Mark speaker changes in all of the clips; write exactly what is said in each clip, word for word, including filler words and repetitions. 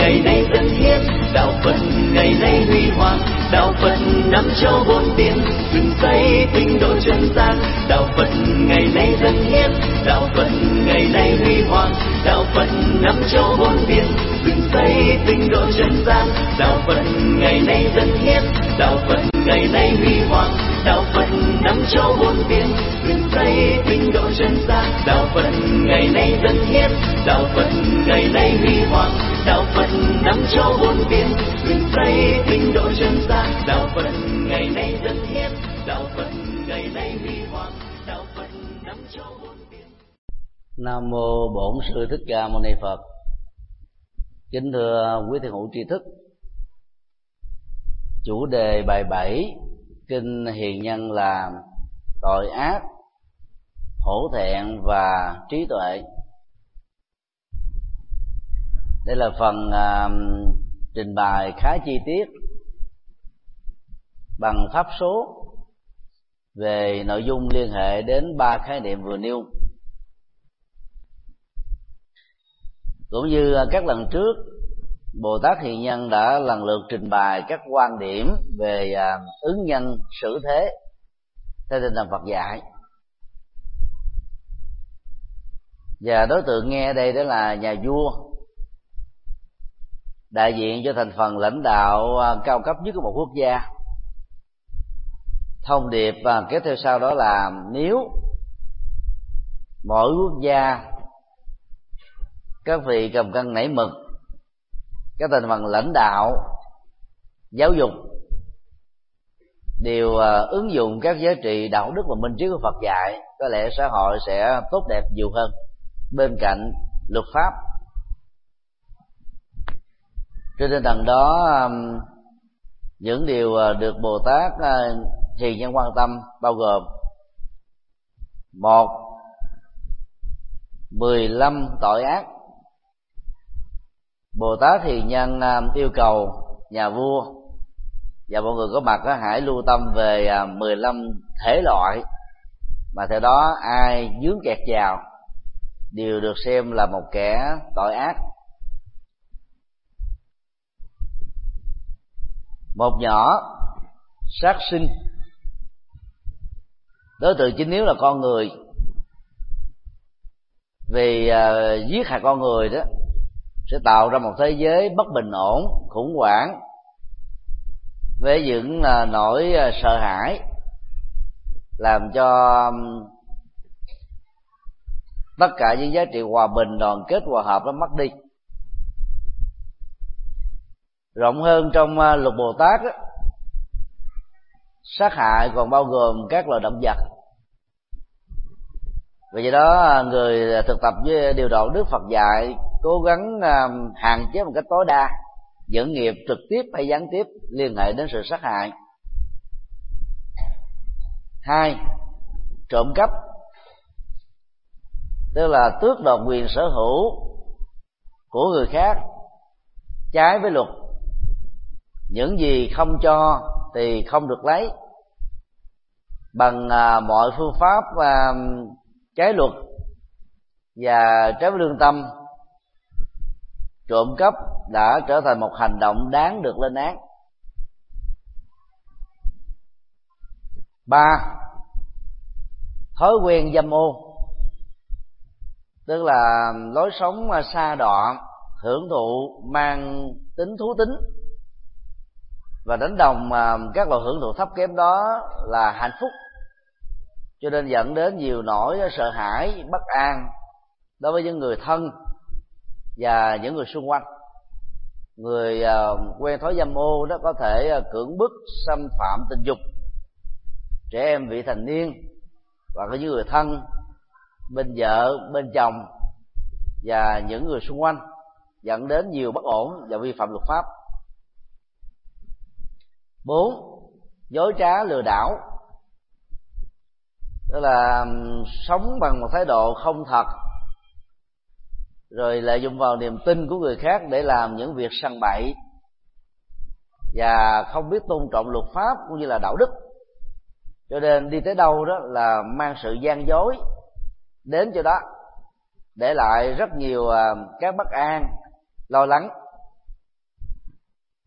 Speaker 1: ngày nay dân hiến, đạo Phật ngày nay huy hoàng, đạo Phật năm châu bốn biển, dựng xây tinh độ chân gian. Đạo Phật ngày nay dân hiến, đạo Phật ngày nay huy hoàng, đạo Phật năm châu bốn biển, dựng xây tinh độ chân gian. Đạo Phật ngày nay dân hiến, đạo Phật ngày nay huy hoàng, đạo Phật năm châu bốn biển, dựng xây tinh độ chân gian. Đạo Phật ngày nay dân hiến, đạo Phật ngày nay huy hoàng, đạo Phật năm châu bốn biển, dựng xây tinh độ chân gian. Đạo Phật ngày nay dân hiến, đạo Phật ngày nay huy hoàng, đạo Phật năm châu bốn biển.
Speaker 2: Nam mô Bổn Sư Thích Ca Mâu Ni Phật. Kính thưa quý thiền hữu tri thức, chủ đề bài bảy kinh Hiền Nhân là tội ác, hổ thẹn và trí tuệ. Đây là phần uh, trình bày khá chi tiết bằng pháp số về nội dung liên hệ đến ba khái niệm vừa nêu. Cũng như các lần trước, Bồ Tát Hiền Nhân đã lần lượt trình bày các quan điểm về uh, ứng nhân xử thế theo tinh thần Phật dạy. Và đối tượng nghe đây đó là nhà vua, đại diện cho thành phần lãnh đạo cao cấp nhất của một quốc gia. Thông điệp và kế theo sau đó là nếu mỗi quốc gia, các vị cầm cân nảy mực, các thành phần lãnh đạo, giáo dục đều ứng dụng các giá trị đạo đức và minh triết của Phật dạy, có lẽ xã hội sẽ tốt đẹp nhiều hơn bên cạnh luật pháp. Trên tinh thần đó, những điều được Bồ Tát Hiền Nhân quan tâm bao gồm: một, mười lăm tội ác. Bồ Tát Hiền Nhân yêu cầu nhà vua và mọi người có mặt hãy lưu tâm về mười lăm thể loại mà theo đó ai dướng kẹt vào đều được xem là một kẻ tội ác. Một nhỏ, sát sinh. Đối tượng chính yếu là con người, vì uh, giết hại con người đó sẽ tạo ra một thế giới bất bình ổn, khủng hoảng, với những uh, nỗi uh, sợ hãi, làm cho um, tất cả những giá trị hòa bình, đoàn kết, hòa hợp nó mất đi. Rộng hơn trong uh, luật Bồ Tát đó, sát hại còn bao gồm các loài động vật. Vì vậy đó, người thực tập với điều đạo đức Phật dạy cố gắng uh, hạn chế một cách tối đa những nghiệp trực tiếp hay gián tiếp liên hệ đến sự sát hại. Hai, trộm cắp, tức là tước đoạt quyền sở hữu của người khác trái với luật. Những gì không cho thì không được lấy, bằng uh, mọi phương pháp uh, trái luật và trái với lương tâm. Trộm cắp đã trở thành một hành động đáng được lên án. Ba, thói quen dâm ô, tức là lối sống sa đọa, hưởng thụ mang tính thú tính và đánh đồng các loại hưởng thụ thấp kém đó là hạnh phúc, cho nên dẫn đến nhiều nỗi sợ hãi, bất an đối với những người thân và những người xung quanh. Người uh, quen thói dâm ô đó có thể uh, cưỡng bức, xâm phạm tình dục trẻ em vị thành niên và có những người thân, bên vợ, bên chồng và những người xung quanh, dẫn đến nhiều bất ổn và vi phạm luật pháp. Bốn, dối trá lừa đảo, tức là um, sống bằng một thái độ không thật, rồi lợi dụng vào niềm tin của người khác để làm những việc săn bậy và không biết tôn trọng luật pháp cũng như là đạo đức, cho nên đi tới đâu đó là mang sự gian dối đến chỗ đó, để lại rất nhiều các bất an, lo lắng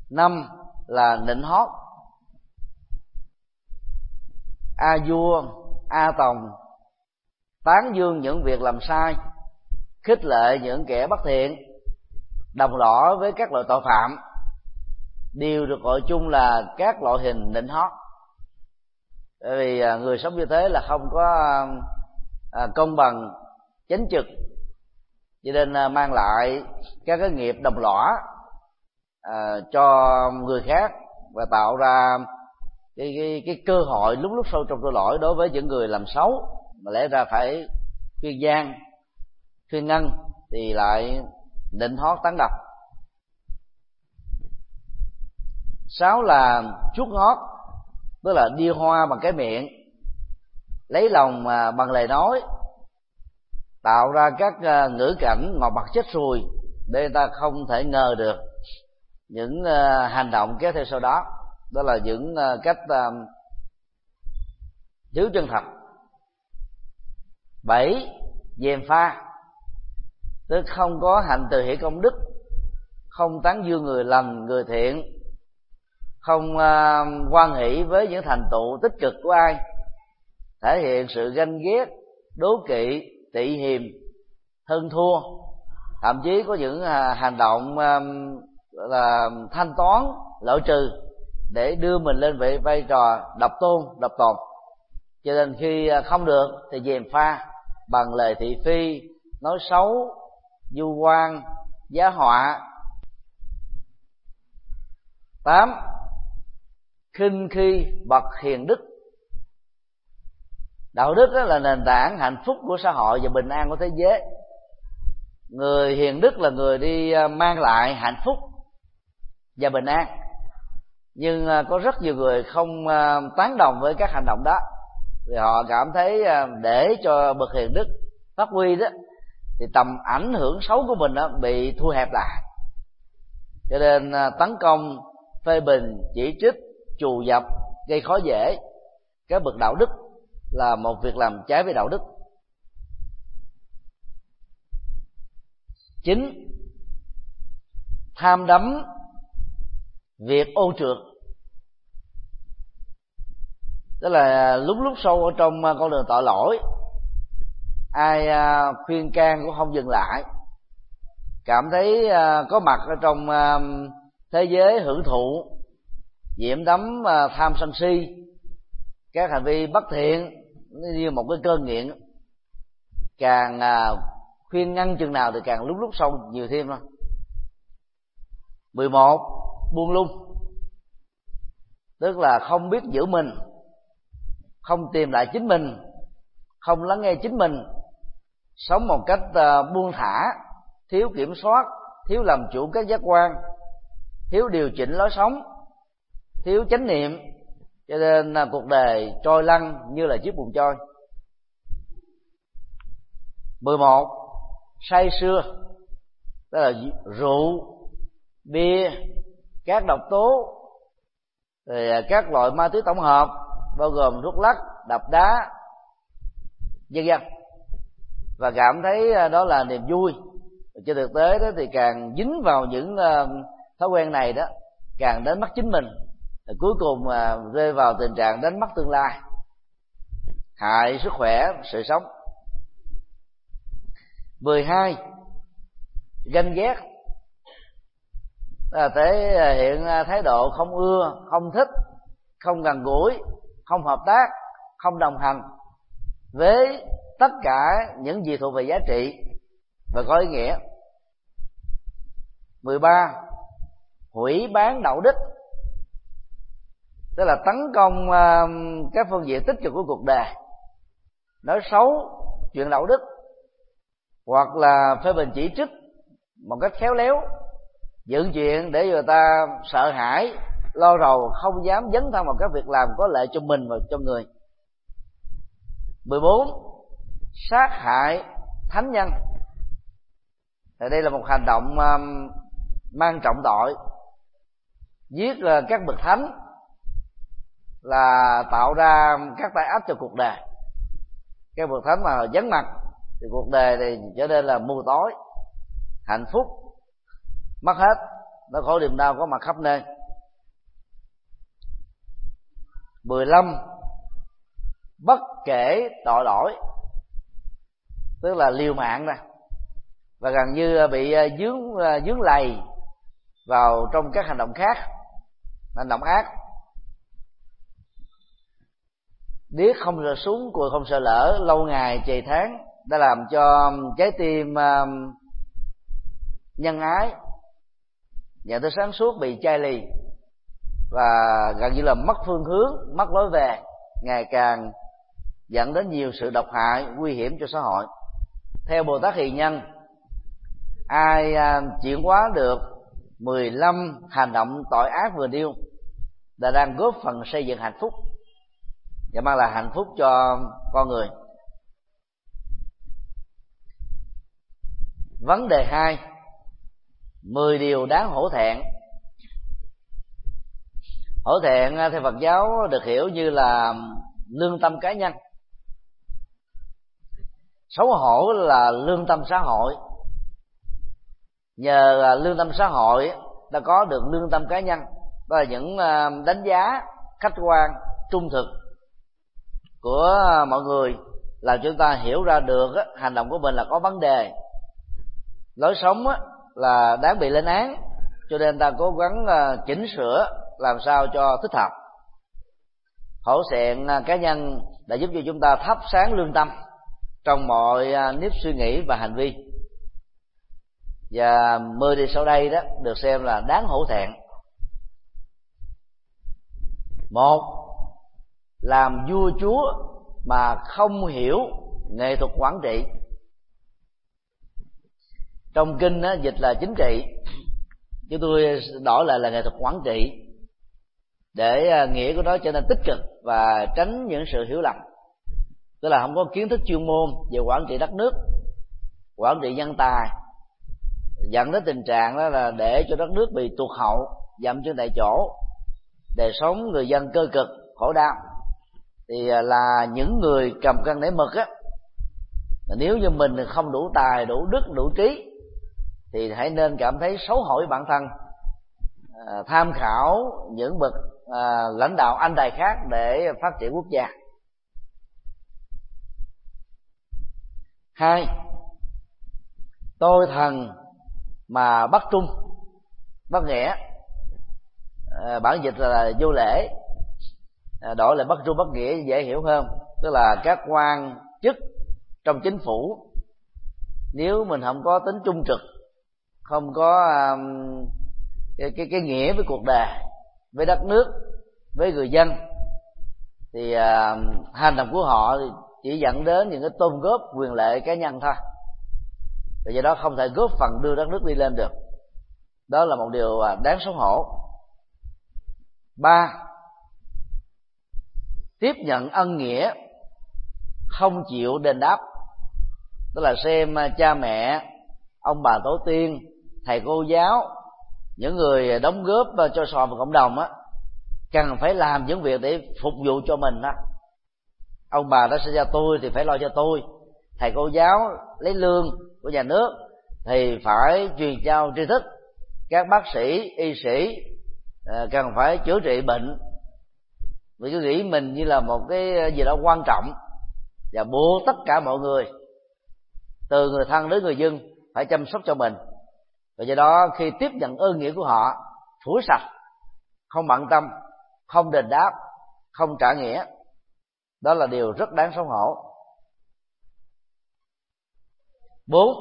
Speaker 2: Năm là nịnh hót, a vua a tòng, tán dương những việc làm sai, khích lệ những kẻ bất thiện, đồng lõa với các loại tội phạm, đều được gọi chung là các loại hình nịnh hót. Bởi vì người sống như thế là không có công bằng chánh trực, cho nên mang lại các cái nghiệp đồng lõa cho người khác và tạo ra cái, cái, cái cơ hội lúc lúc sâu trong tội lỗi đối với những người làm xấu, mà lẽ ra phải khuyên gian khuyên ngăn thì lại nịnh hót tán độc. Sáu là chuốt hót, tức là đi hoa bằng cái miệng, lấy lòng bằng lời nói, tạo ra các ngữ cảnh ngọt bật chết sùi để người ta không thể ngờ được những hành động kéo theo sau đó. Đó là những cách thiếu chân thật. Bảy, gièm pha, tức không có hạnh từ hiển công đức, không tán dương người lành người thiện, không uh, hoan hỷ với những thành tựu tích cực của ai, thể hiện sự ganh ghét, đố kỵ, tị hiềm, hơn thua, thậm chí có những uh, hành động uh, là thanh toán loại trừ để đưa mình lên vị vai trò độc tôn độc tồn. Cho nên khi không được thì gièm pha bằng lời thị phi, nói xấu, vu oan, giá họa. Tám, khinh khi bậc hiền đức. Đạo đức đó là nền tảng hạnh phúc của xã hội và bình an của thế giới. Người hiền đức là người đi mang lại hạnh phúc và bình an. Nhưng có rất nhiều người không tán đồng với các hành động đó, vì họ cảm thấy để cho bậc hiền đức phát huy đó thì tầm ảnh hưởng xấu của mình đó bị thu hẹp lại, cho nên tấn công, phê bình, chỉ trích, trù dập, gây khó dễ các bậc đạo đức là một việc làm trái với đạo đức. Chín, tham đắm việc ô trượt, tức là lúc lúc sâu ở trong con đường tội lỗi, ai khuyên can cũng không dừng lại, cảm thấy có mặt ở trong thế giới hưởng thụ, nhiễm đắm tham sân si, các hành vi bất thiện như một cái cơn nghiện, càng khuyên ngăn chừng nào thì càng lúc lúc sâu nhiều thêm thôi. Mười một, buông lung, tức là không biết giữ mình, không tìm lại chính mình, không lắng nghe chính mình, sống một cách buông thả, thiếu kiểm soát, thiếu làm chủ các giác quan, thiếu điều chỉnh lối sống, thiếu chánh niệm, cho nên cuộc đời trôi lăn như là chiếc buồm trôi. Mười một, say sưa, tức là rượu, bia, các độc tố, rồi các loại ma túy tổng hợp bao gồm thuốc lắc, đập đá, vân vân, và cảm thấy đó là niềm vui. Trên thực tế đó thì càng dính vào những thói quen này đó, càng đánh mất chính mình, rồi cuối cùng rơi vào tình trạng đánh mất tương lai, hại sức khỏe, sự sống. Mười hai, ganh ghét, là thể hiện thái độ không ưa, không thích, không gần gũi, không hợp tác, không đồng hành với tất cả những gì thuộc về giá trị và có ý nghĩa. Mười ba, hủy bán đạo đức, tức là tấn công các phương diện tích cực của cuộc đời, nói xấu chuyện đạo đức, hoặc là phê bình chỉ trích một cách khéo léo, dựng chuyện để người ta sợ hãi, lo rầu, không dám dấn thân vào các việc làm có lợi cho mình và cho người. Mười bốn, sát hại thánh nhân. Thì đây là một hành động mang trọng tội. Giết các bậc thánh là tạo ra các tai ách cho cuộc đời. Các bậc thánh mà vắng mặt thì cuộc đời này trở nên là mù tối, hạnh phúc mất hết, nó khổ niềm đau có mặt khắp nơi. mười lăm, bất kể tội lỗi, tức là liều mạng nè, và gần như bị dướng dướng lầy vào trong các hành động khác, hành động ác. Điếc không sợ súng, cùi không sợ lỡ, lâu ngày trì tháng đã làm cho trái tim nhân ái, nhận thức sáng suốt bị chai lì, và gần như là mất phương hướng, mất lối về, ngày càng dẫn đến nhiều sự độc hại nguy hiểm cho xã hội. Theo Bồ Tát Hiền Nhân, ai chuyển hóa được mười lăm hành động tội ác vừa nêu đã đang góp phần xây dựng hạnh phúc và mang lại hạnh phúc cho con người. Vấn đề hai, mười điều đáng hổ thẹn. Hổ thẹn theo Phật giáo được hiểu như là lương tâm cá nhân. Xấu hổ là lương tâm xã hội. Nhờ lương tâm xã hội đã có được lương tâm cá nhân, đó là những đánh giá khách quan trung thực của mọi người, làm chúng ta hiểu ra được hành động của mình là có vấn đề, lối sống là đáng bị lên án, cho nên ta cố gắng chỉnh sửa làm sao cho thích hợp. Hổ thẹn cá nhân đã giúp cho chúng ta thắp sáng lương tâm trong mọi nếp suy nghĩ và hành vi. Và mười điều sau đây đó được xem là đáng hổ thẹn. Một, làm vua chúa mà không hiểu nghệ thuật quản trị. Trong kinh đó, dịch là chính trị, chứ tôi đổi lại là nghệ thuật quản trị để nghĩa của nó trở nên tích cực và tránh những sự hiểu lầm. Tức là không có kiến thức chuyên môn về quản trị đất nước, quản trị nhân tài, dẫn đến tình trạng đó là để cho đất nước bị tụt hậu, dậm chân tại chỗ, đời sống người dân cơ cực, khổ đau. Thì là những người cầm cân nảy mực á, nếu như mình không đủ tài, đủ đức, đủ trí thì hãy nên cảm thấy xấu hổ với bản thân, à, tham khảo những bậc à, lãnh đạo anh tài khác để phát triển quốc gia. Hai, tôi thần mà bất trung, bất nghĩa, à, bản dịch là vô lễ, à, đổi lại bất trung bất nghĩa dễ hiểu hơn. Tức là các quan chức trong chính phủ, nếu mình không có tính trung trực, không có um, cái, cái, cái nghĩa với cuộc đời, với đất nước, với người dân, thì uh, hành động của họ chỉ dẫn đến những cái tôn góp quyền lợi cá nhân thôi, và do đó không thể góp phần đưa đất nước đi lên được. Đó là một điều đáng xấu hổ. Ba, tiếp nhận ân nghĩa không chịu đền đáp. Tức là xem cha mẹ, ông bà tổ tiên, thầy cô giáo, những người đóng góp cho xã hội và cộng đồng á, cần phải làm những việc để phục vụ cho mình đó. Ông bà đã sinh ra tôi thì phải lo cho tôi, thầy cô giáo lấy lương của nhà nước thì phải truyền trao tri thức, các bác sĩ, y sĩ cần phải chữa trị bệnh, vì cứ nghĩ mình như là một cái gì đó quan trọng, và buộc tất cả mọi người, từ người thân đến người dân, phải chăm sóc cho mình. Và do đó khi tiếp nhận ơn nghĩa của họ, phủi sạch, không bận tâm, không đền đáp, không trả nghĩa, đó là điều rất đáng xấu hổ. Bốn,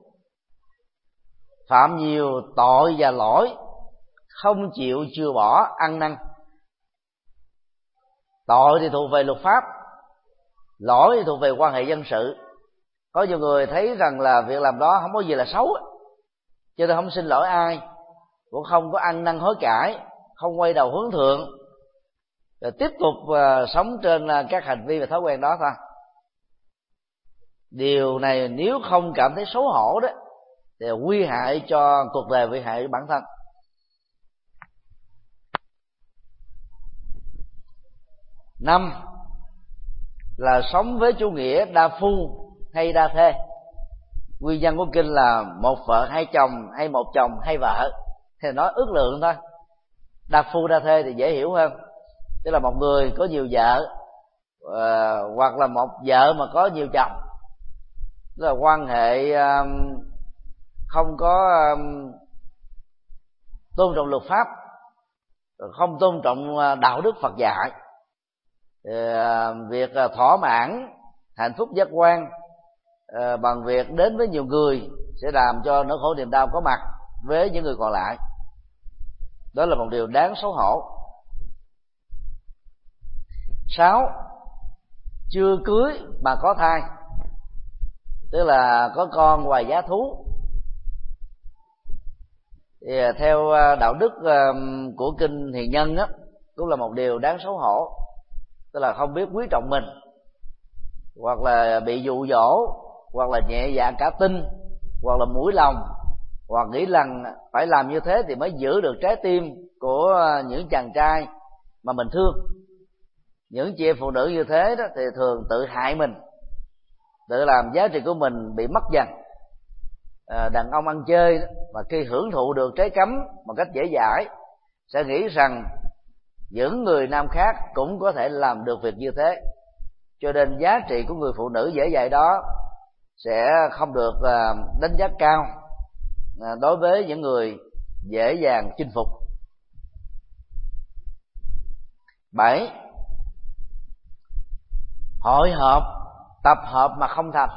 Speaker 2: phạm nhiều tội và lỗi, không chịu chừa bỏ ăn năn. Tội thì thuộc về luật pháp, lỗi thì thuộc về quan hệ dân sự. Có nhiều người thấy rằng là việc làm đó không có gì là xấu, cho nên không xin lỗi ai, cũng không có ăn năn hối cải, không quay đầu hướng thượng, rồi tiếp tục uh, sống trên uh, các hành vi và thói quen đó thôi. Điều này nếu không cảm thấy xấu hổ đó thì nguy hại cho cuộc đời, nguy hại cho bản thân. Năm là sống với chủ nghĩa đa phu hay đa thê. Nguyên nhân của kinh là một vợ hai chồng, hay một chồng hai vợ, thì nói ước lượng thôi. Đa phu đa thê thì dễ hiểu hơn. tức là một người có nhiều vợ, uh, hoặc là một vợ mà có nhiều chồng, tức là quan hệ um, không có um, tôn trọng luật pháp, không tôn trọng đạo đức Phật dạy. uh, việc uh, thỏa mãn hạnh phúc giác quan uh, bằng việc đến với nhiều người sẽ làm cho nỗi khổ niềm đau có mặt với những người còn lại. Đó là một điều đáng xấu hổ. Sáu, chưa cưới mà có thai, tức là có con ngoài giá thú. Thì theo đạo đức của kinh Hiền Nhân á, cũng là một điều đáng xấu hổ, tức là không biết quý trọng mình, hoặc là bị dụ dỗ, hoặc là nhẹ dạ cả tin, hoặc là mũi lòng, hoặc nghĩ rằng phải làm như thế thì mới giữ được trái tim của những chàng trai mà mình thương. Những chị em phụ nữ như thế đó thì thường tự hại mình, tự làm giá trị của mình bị mất dần. à, Đàn ông ăn chơi đó, mà khi hưởng thụ được trái cấm một cách dễ dãi sẽ nghĩ rằng những người nam khác cũng có thể làm được việc như thế, cho nên giá trị của người phụ nữ dễ dãi đó sẽ không được đánh giá cao đối với những người dễ dàng chinh phục. Bảy, hội họp tập hợp mà không thành,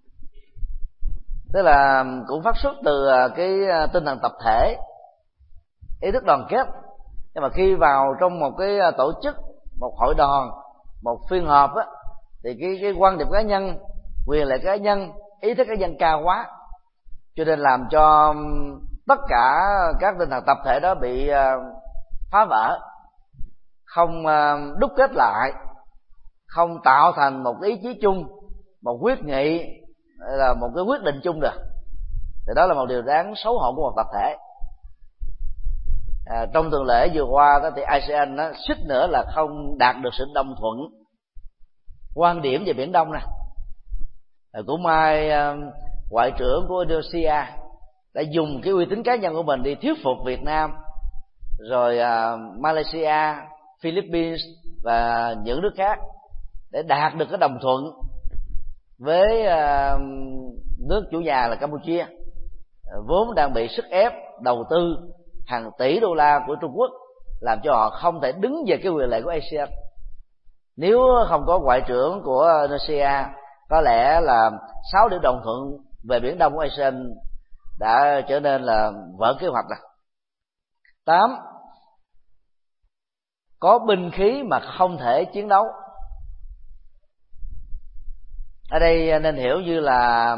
Speaker 2: tức là cũng phát xuất từ cái tinh thần tập thể, ý thức đoàn kết, nhưng mà khi vào trong một cái tổ chức, một hội đoàn, một phiên họp á, thì cái cái quan điểm cá nhân, quyền lợi cá nhân, ý thức cá nhân cao quá, cho nên làm cho tất cả các tinh thần tập thể đó bị phá vỡ, không đúc kết lại, không tạo thành một ý chí chung, một quyết nghị, là một cái quyết định chung được. Thì đó là một điều đáng xấu hổ của một tập thể. à, Trong tuần lễ vừa qua đó, thì a sê an nó suýt nữa là không đạt được sự đồng thuận quan điểm về Biển Đông nè. à, Cũng may à, ngoại trưởng của Indonesia đã dùng cái uy tín cá nhân của mình đi thuyết phục Việt Nam, rồi à, Malaysia, Philippines và những nước khác để đạt được cái đồng thuận với uh, nước chủ nhà là Campuchia, vốn đang bị sức ép đầu tư hàng tỷ đô la của Trung Quốc, làm cho họ không thể đứng về cái quyền lợi của a sê an. Nếu không có ngoại trưởng của Indonesia, có lẽ là sáu điểm đồng thuận về Biển Đông của a sê an đã trở nên là vỡ kế hoạch rồi. Tám, có binh khí mà không thể chiến đấu. Ở đây nên hiểu như là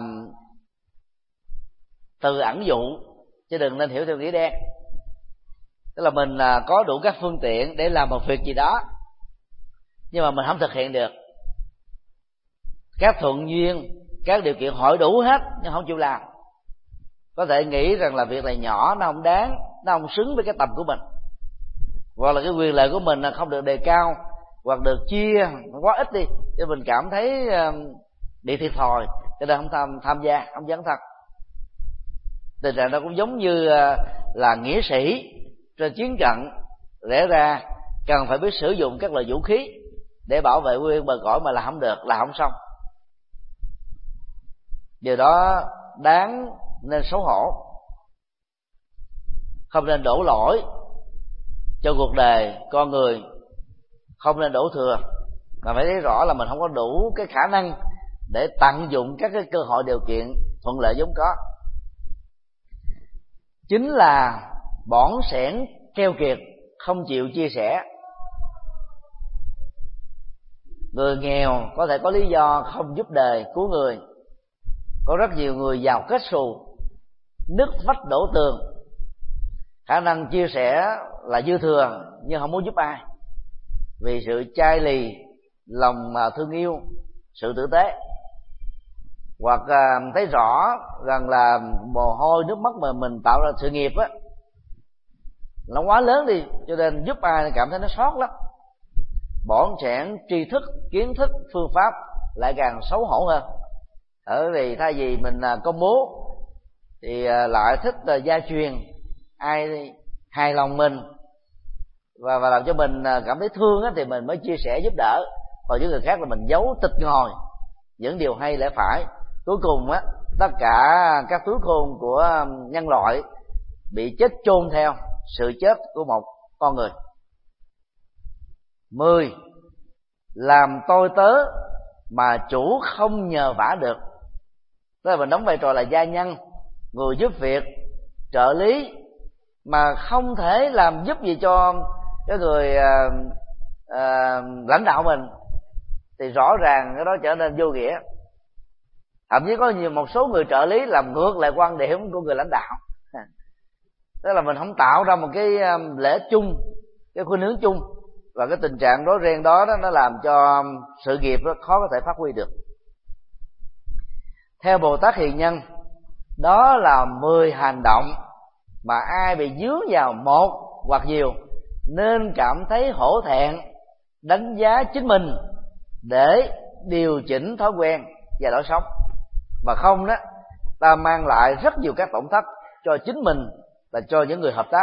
Speaker 2: từ ẩn dụ, chứ đừng nên hiểu theo nghĩa đen. Tức là mình có đủ các phương tiện để làm một việc gì đó, nhưng mà mình không thực hiện được. Các thuận duyên, các điều kiện hội đủ hết nhưng không chịu làm. Có thể nghĩ rằng là việc này nhỏ, nó không đáng, nó không xứng với cái tầm của mình, hoặc là cái quyền lợi của mình không được đề cao, hoặc được chia quá ít đi, cho mình cảm thấy bị thiệt thòi, cho nên không tham, tham gia, không dấn thân. Tình trạng đó cũng giống như là nghĩa sĩ trên chiến trận, lẽ ra cần phải biết sử dụng các loại vũ khí để bảo vệ quê hương bờ cõi, mà là không được, là không xong. Điều đó đáng nên xấu hổ. Không nên đổ lỗi cho cuộc đời con người, không nên đổ thừa, mà phải thấy rõ là mình không có đủ cái khả năng để tận dụng các cái cơ hội điều kiện thuận lợi vốn có. Chính là bỏn sẻn keo kiệt, không chịu chia sẻ. Người nghèo có thể có lý do không giúp đời cứu người. Có rất nhiều người giàu kết xù, nứt vách đổ tường, khả năng chia sẻ là dư thừa nhưng không muốn giúp ai, vì sự chai lì, lòng thương yêu, sự tử tế, hoặc thấy rõ rằng là mồ hôi nước mắt mà mình tạo ra sự nghiệp á nó quá lớn đi, cho nên giúp ai cảm thấy nó sót lắm. Bỏn sẻn tri thức, kiến thức, phương pháp lại càng xấu hổ hơn. Ở vì thay vì mình công bố thì lại thích gia truyền, ai hài lòng mình và và làm cho mình cảm thấy thương á, thì mình mới chia sẻ giúp đỡ. Còn những người khác là mình giấu tịch ngồi những điều hay lẽ phải. Cuối cùng á, tất cả các túi khôn của nhân loại bị chết chôn theo sự chết của một con người. Mười, làm tôi tớ mà chủ không nhờ vả được. Tức là mình đóng vai trò là gia nhân, người giúp việc, trợ lý, mà không thể làm giúp gì cho cái người à, à, lãnh đạo mình, thì rõ ràng cái đó trở nên vô nghĩa. Thậm chí có nhiều một số người trợ lý làm ngược lại quan điểm của người lãnh đạo. Tức là mình không tạo ra một cái lễ chung, cái khuynh hướng chung, và cái tình trạng rối ren đó, đó nó làm cho sự nghiệp đó khó có thể phát huy được. Theo Bồ Tát Hiền Nhân, đó là mười hành động mà ai bị dướng vào một hoặc nhiều nên cảm thấy hổ thẹn, đánh giá chính mình để điều chỉnh thói quen và lối sống. Mà không đó, ta mang lại rất nhiều các tổn thất cho chính mình và cho những người hợp tác.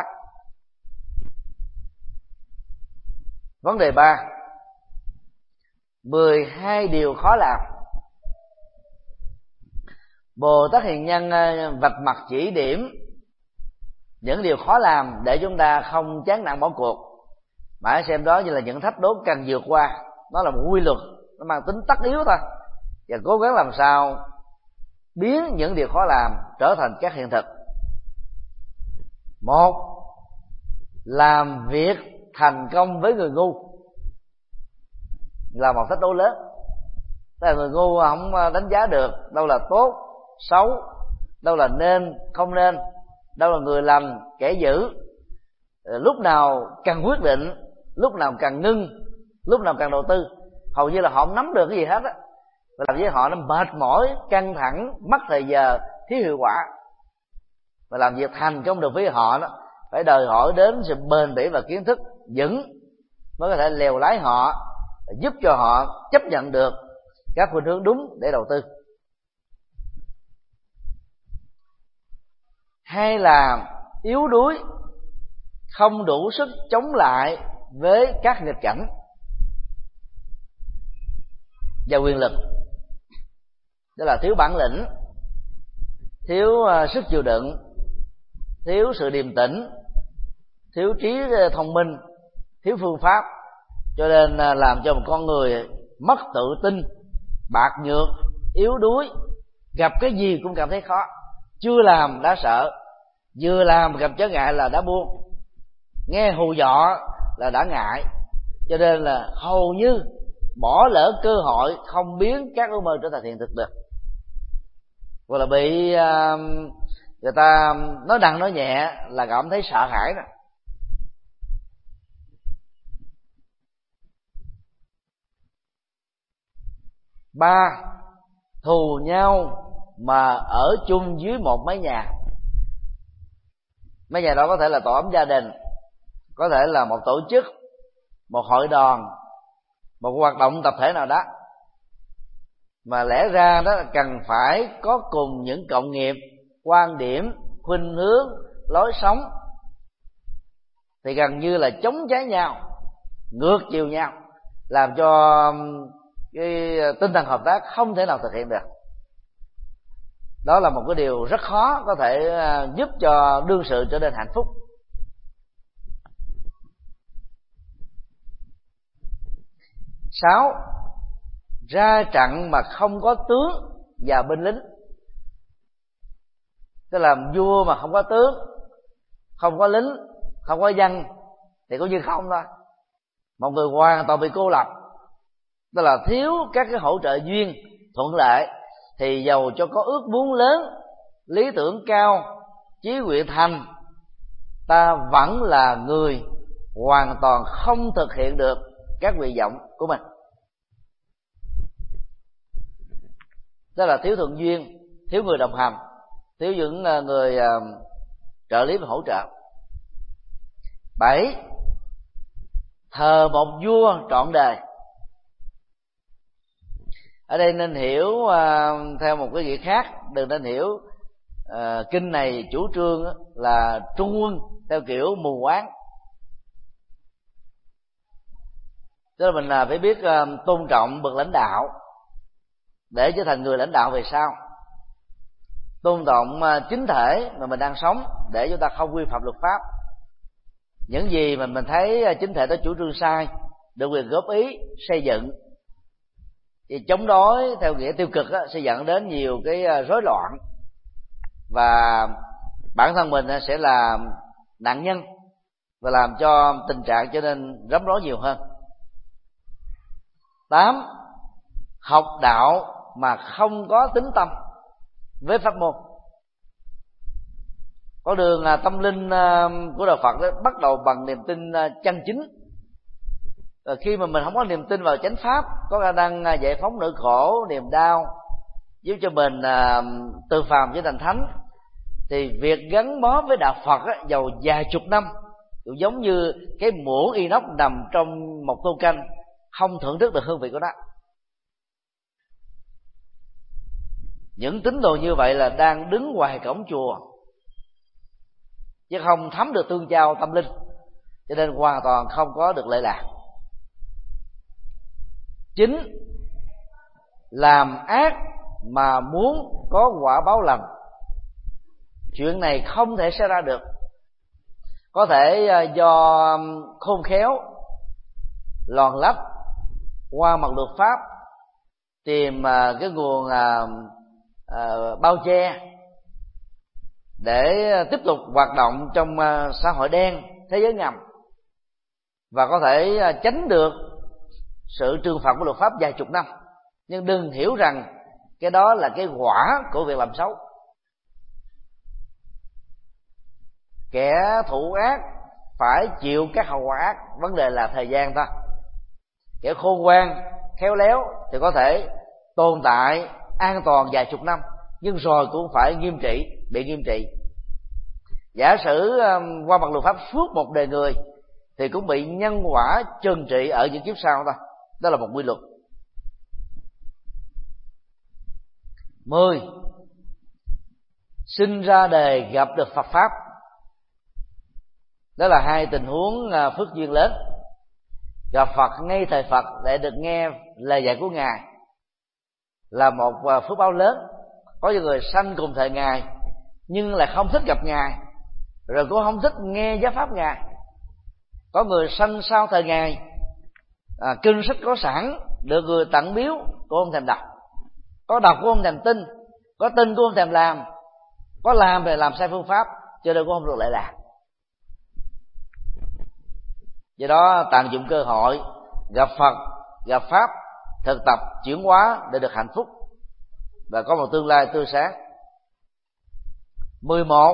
Speaker 2: Vấn đề ba, mười hai điều khó làm. Bồ Tát Hiền Nhân vạch mặt chỉ điểm những điều khó làm để chúng ta không chán nản bỏ cuộc, mà hãy xem đó như là những thách đố cần vượt qua. Nó là một quy luật, nó mang tính tất yếu thôi, và cố gắng làm sao biến những điều khó làm trở thành các hiện thực. Một, làm việc thành công với người ngu là một thách đố lớn. Tức là người ngu không đánh giá được đâu là tốt, xấu, đâu là nên, không nên, đâu là người lành, kẻ dữ, lúc nào cần quyết định, lúc nào cần ngưng, lúc nào cần đầu tư. Hầu như là họ không nắm được cái gì hết á, và làm với họ nó mệt mỏi, căng thẳng, mất thời giờ, thiếu hiệu quả. Và làm việc thành công được với họ đó phải đòi hỏi đến sự bền bỉ và kiến thức vững mới có thể lèo lái họ, giúp cho họ chấp nhận được các khuynh hướng đúng để đầu tư. Hay là yếu đuối, không đủ sức chống lại với các nghịch cảnh và quyền lực. Đó là thiếu bản lĩnh, thiếu sức chịu đựng, thiếu sự điềm tĩnh, thiếu trí thông minh, thiếu phương pháp, cho nên làm cho một con người mất tự tin, bạc nhược, yếu đuối, gặp cái gì cũng cảm thấy khó, chưa làm đã sợ, vừa làm gặp trở ngại là đã buông, nghe hù dọ là đã ngại, cho nên là hầu như bỏ lỡ cơ hội, không biến các ước mơ trở thành hiện thực được, hoặc là bị uh, người ta nói nặng nói nhẹ là cảm thấy sợ hãi đó. Ba, thù nhau mà ở chung dưới một mái nhà. Mái nhà đó có thể là tổ ấm gia đình, có thể là một tổ chức, một hội đoàn, một hoạt động tập thể nào đó, mà lẽ ra đó cần phải có cùng những cộng nghiệp, quan điểm, khuynh hướng, lối sống, thì gần như là chống trái nhau, ngược chiều nhau, làm cho cái tinh thần hợp tác không thể nào thực hiện được. Đó là một cái điều rất khó có thể giúp cho đương sự trở nên hạnh phúc. Sáu, ra trận mà không có tướng và binh lính. Tức là vua mà không có tướng, không có lính, không có dân thì cũng như không thôi. Một người hoàn toàn bị cô lập, tức là thiếu các cái hỗ trợ duyên thuận lợi, thì dầu cho có ước muốn lớn, lý tưởng cao, chí nguyện thành, ta vẫn là người hoàn toàn không thực hiện được các nguyện vọng của mình. Đó là thiếu thuận duyên, thiếu người đồng hành, thiếu những người trợ lý và hỗ trợ. Bảy, thờ một vua trọn đời. Ở đây nên hiểu uh, theo một cái nghĩa khác, đừng nên hiểu uh, kinh này chủ trương là trung quân theo kiểu mù quáng. Tức là mình là phải biết uh, tôn trọng bậc lãnh đạo để trở thành người lãnh đạo về sau, tôn trọng uh, chính thể mà mình đang sống để chúng ta không vi phạm luật pháp. Những gì mà mình thấy uh, chính thể có chủ trương sai được quyền góp ý xây dựng, thì chống đối theo nghĩa tiêu cực á, sẽ dẫn đến nhiều cái uh, rối loạn, và bản thân mình uh, sẽ là nạn nhân và làm cho tình trạng trở nên rắm rối nhiều hơn. Tám, học đạo mà không có tính tâm với pháp môn. Có đường tâm linh của đạo Phật đó bắt đầu bằng niềm tin chân chính. Và khi mà mình không có niềm tin vào chánh pháp, có khả năng giải phóng nỗi khổ, niềm đau, giúp cho mình từ phàm trở thành thánh, thì việc gắn bó với đạo Phật á, dầu vài chục năm cũng giống như cái muỗng inox nằm trong một tô canh, không thưởng thức được hương vị của nó. Những tín đồ như vậy là đang đứng ngoài cổng chùa chứ không thấm được tương giao tâm linh, cho nên hoàn toàn không có được lệ lạc. Chính làm ác mà muốn có quả báo lành, chuyện này không thể xảy ra được. Có thể do khôn khéo lòn lách qua mặt luật pháp, tìm cái nguồn bao che để tiếp tục hoạt động trong xã hội đen, thế giới ngầm, và có thể tránh được sự trừng phạt của luật pháp vài chục năm. Nhưng đừng hiểu rằng cái đó là cái quả của việc làm xấu. Kẻ thủ ác phải chịu các hậu quả ác, vấn đề là thời gian thôi. Kẻ khôn ngoan, khéo léo thì có thể tồn tại an toàn vài chục năm, nhưng rồi cũng phải nghiêm trị, bị nghiêm trị. Giả sử um, qua mặt luật pháp phước một đời người thì cũng bị nhân quả trừng trị ở những kiếp sau thôi. Đó là một quy luật. Mười, sinh ra đời gặp được Phật pháp. Đó là hai tình huống phước duyên lớn. Gặp Phật ngay thời Phật để được nghe lời dạy của Ngài là một phước báo lớn. Có những người sanh cùng thời Ngài nhưng lại không thích gặp Ngài, rồi cũng không thích nghe giáo pháp Ngài. Có người sanh sau thời Ngài, à, kinh sách có sẵn, được người tặng biếu, cũng không thèm đọc. Có đọc cũng không thèm tin, có tin cũng không thèm làm, có làm thì làm sai phương pháp, cho nên cũng không được lệ lạc. Do đó tận dụng cơ hội gặp Phật, gặp Pháp, thực tập chuyển hóa để được hạnh phúc và có một tương lai tươi sáng. Mười một,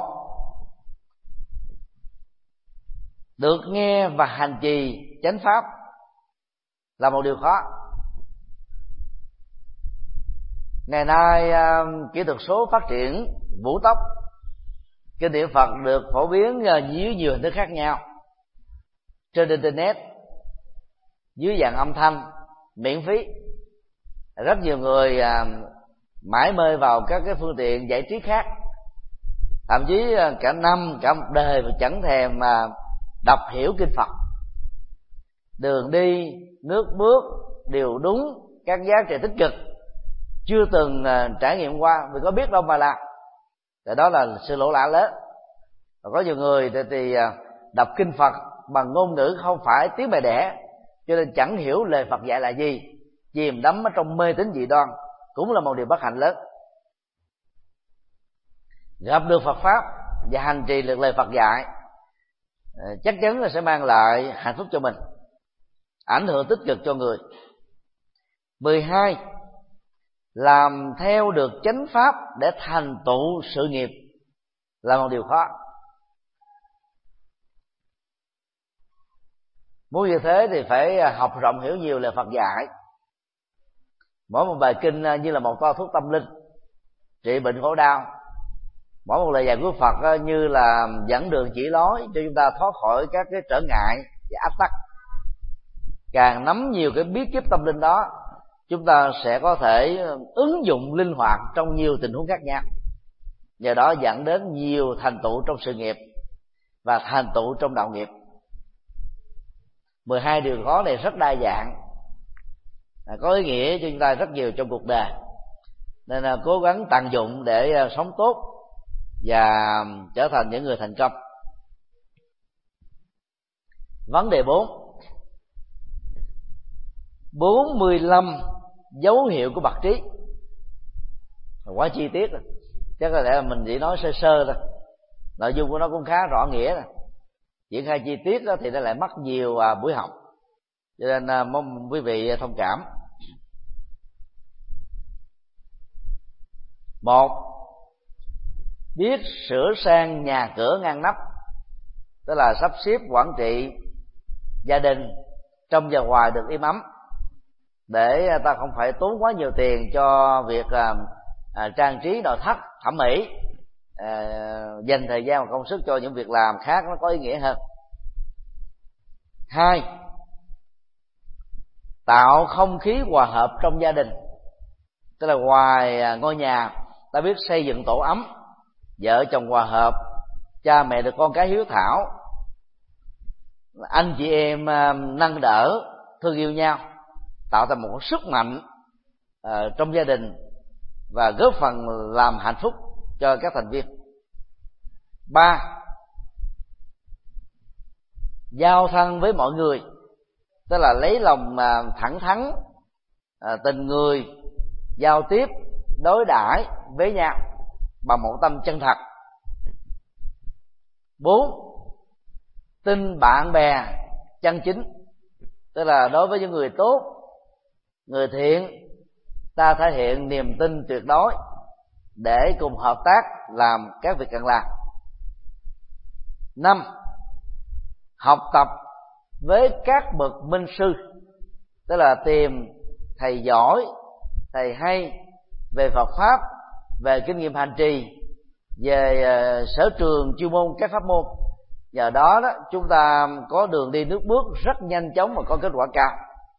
Speaker 2: được nghe và hành trì chánh pháp là một điều khó. Ngày nay kỹ thuật số phát triển vũ tốc, kinh điển Phật được phổ biến dưới nhiều hình thức khác nhau trên internet, dưới dạng âm thanh miễn phí. Rất nhiều người mãi mê vào các cái phương tiện giải trí khác, thậm chí cả năm cả một đời mà chẳng thèm mà đọc hiểu kinh Phật. Đường đi nước bước đều đúng các giá trị tích cực, chưa từng trải nghiệm qua, vì có biết đâu mà làm. Thì đó là sự lỗ lã lớn. Và có nhiều người thì, thì đọc kinh Phật bằng ngôn ngữ không phải tiếng mẹ đẻ, cho nên chẳng hiểu lời Phật dạy là gì, chìm đắm ở trong mê tín dị đoan, cũng là một điều bất hạnh lớn. Gặp được Phật pháp và hành trì được lời Phật dạy chắc chắn là sẽ mang lại hạnh phúc cho mình, ảnh hưởng tích cực cho người. Mười hai, làm theo được chánh pháp để thành tựu sự nghiệp là một điều khó. Muốn như thế thì phải học rộng hiểu nhiều lời Phật dạy. Mỗi một bài kinh như là một toa thuốc tâm linh trị bệnh khổ đau. Mỗi một lời dạy của Phật như là dẫn đường chỉ lối cho chúng ta thoát khỏi các cái trở ngại và áp tắc. Càng nắm nhiều cái bí kíp tâm linh đó, chúng ta sẽ có thể ứng dụng linh hoạt trong nhiều tình huống khác nhau, nhờ đó dẫn đến nhiều thành tựu trong sự nghiệp và thành tựu trong đạo nghiệp. mười hai điều khó này rất đa dạng, à, có ý nghĩa cho chúng ta rất nhiều trong cuộc đời, nên là cố gắng tận dụng để sống tốt và trở thành những người thành công. Vấn đề bốn, bốn mươi lăm dấu hiệu của bậc trí. Quá chi tiết rồi, chắc có lẽ là mình chỉ nói sơ sơ thôi, nội dung của nó cũng khá rõ nghĩa rồi. Triển khai chi tiết thì nó lại mất nhiều buổi học, cho nên mong quý vị thông cảm. Một, biết sửa sang nhà cửa ngăn nắp, tức là sắp xếp quản trị gia đình trong và ngoài được im ấm, để ta không phải tốn quá nhiều tiền cho việc à, à, trang trí nội thất thẩm mỹ, à, dành thời gian và công sức cho những việc làm khác nó có ý nghĩa hơn. Hai, tạo không khí hòa hợp trong gia đình, tức là ngoài ngôi nhà ta biết xây dựng tổ ấm, vợ chồng hòa hợp, cha mẹ được con cái hiếu thảo, anh chị em nâng đỡ thương yêu nhau, tạo thành một sức mạnh uh, trong gia đình và góp phần làm hạnh phúc cho các thành viên. Ba, giao thân với mọi người, tức là lấy lòng uh, thẳng thắn, uh, tình người, giao tiếp đối đãi với nhau bằng một tâm chân thật. Bốn, tin bạn bè chân chính, tức là đối với những người tốt, người thiện, ta thể hiện niềm tin tuyệt đối để cùng hợp tác làm các việc cần làm. Năm, học tập với các bậc minh sư, tức là tìm thầy giỏi, thầy hay về Phật pháp, về kinh nghiệm hành trì, về uh, sở trường chuyên môn các pháp môn. Nhờ đó đó chúng ta có đường đi nước bước rất nhanh chóng và có kết quả cao.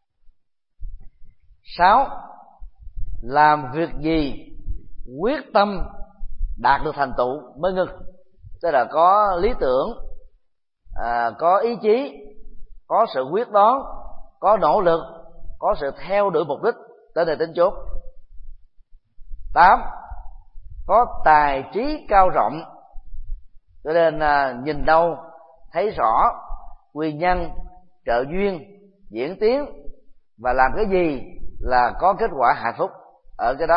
Speaker 2: Sáu, làm việc gì quyết tâm đạt được thành tựu mới ngưng, tức là có lý tưởng, à, có ý chí, có sự quyết đoán, có nỗ lực, có sự theo đuổi mục đích tới nơi đến chốn. Tám, có tài trí cao rộng, cho nên à, nhìn đâu thấy rõ nguyên nhân, trợ duyên, diễn tiến và làm cái gì là có kết quả hạnh phúc ở cái đó.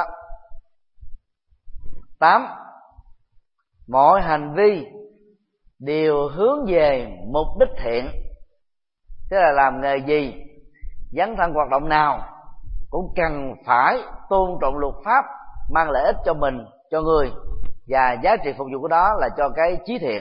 Speaker 2: Tám, mọi hành vi đều hướng về mục đích thiện, tức là làm nghề gì, dấn thân hoạt động nào cũng cần phải tôn trọng luật pháp, mang lợi ích cho mình, cho người, và giá trị phục vụ của đó là cho cái chí thiện.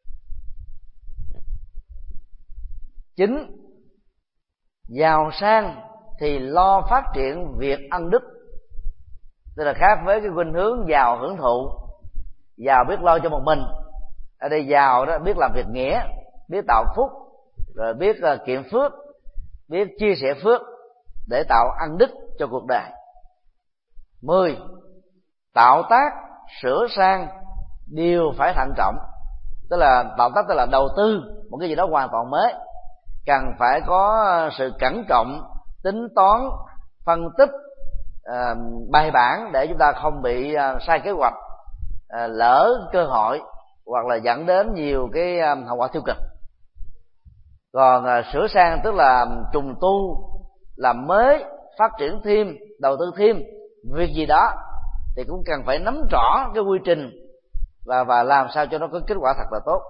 Speaker 2: Chín, giàu sang thì lo phát triển việc ân đức, tức là khác với cái khuynh hướng giàu hưởng thụ, giàu biết lo cho một mình. Ở đây giàu đó biết làm việc nghĩa, biết tạo phúc, rồi biết uh, kiệm phước, biết chia sẻ phước để tạo ân đức cho cuộc đời. Mười, tạo tác sửa sang đều phải thận trọng, tức là tạo tác tức là đầu tư một cái gì đó hoàn toàn mới, cần phải có sự cẩn trọng, tính toán, phân tích, uh, bài bản để chúng ta không bị uh, sai kế hoạch, uh, lỡ cơ hội hoặc là dẫn đến nhiều cái uh, hậu quả tiêu cực. Còn uh, sửa sang tức là trùng tu, làm mới, phát triển thêm, đầu tư thêm việc gì đó thì cũng cần phải nắm rõ cái quy trình và và làm sao cho nó có kết quả thật là tốt.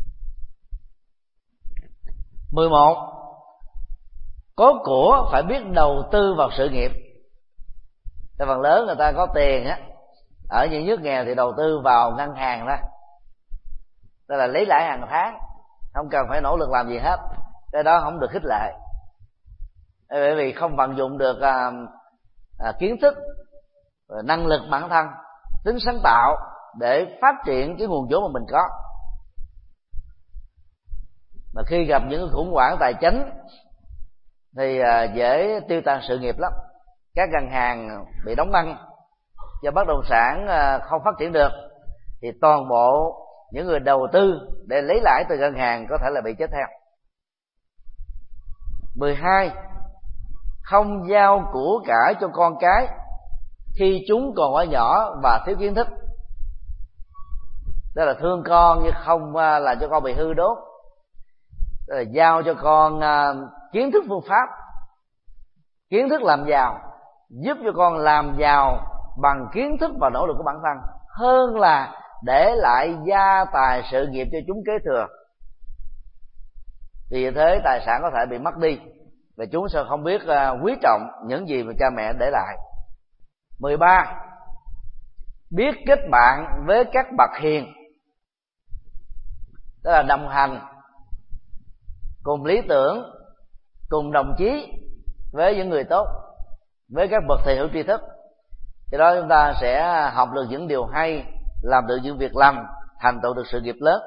Speaker 2: Mười một, có của phải biết đầu tư vào sự nghiệp. Tại phần lớn người ta có tiền á, ở những nước nghèo thì đầu tư vào ngân hàng đó, tức là lấy lãi hàng tháng, không cần phải nỗ lực làm gì hết. Cái đó không được khích lệ, bởi vì không vận dụng được à, à, kiến thức, năng lực bản thân, tính sáng tạo để phát triển cái nguồn vốn mà mình có. Mà khi gặp những khủng hoảng tài chính thì à, dễ tiêu tan sự nghiệp lắm. Các ngân hàng bị đóng băng do bất động sản à, không phát triển được, thì toàn bộ những người đầu tư để lấy lãi từ ngân hàng có thể là bị chết theo. mười hai, không giao của cải cho con cái khi chúng còn quá nhỏ và thiếu kiến thức. Đó là thương con nhưng không là cho con bị hư đốt. Đó là giao cho con kiến thức phương pháp, kiến thức làm giàu, giúp cho con làm giàu bằng kiến thức và nỗ lực của bản thân, hơn là để lại gia tài sự nghiệp cho chúng kế thừa. Vì thế tài sản có thể bị mất đi và chúng sẽ không biết quý trọng những gì mà cha mẹ để lại. Mười ba, biết kết bạn với các bậc hiền, đó là đồng hành cùng lý tưởng, cùng đồng chí với những người tốt, với các bậc thầy hữu tri thức. Thì đó chúng ta sẽ học được những điều hay, làm được những việc lành, thành tựu được sự nghiệp lớn.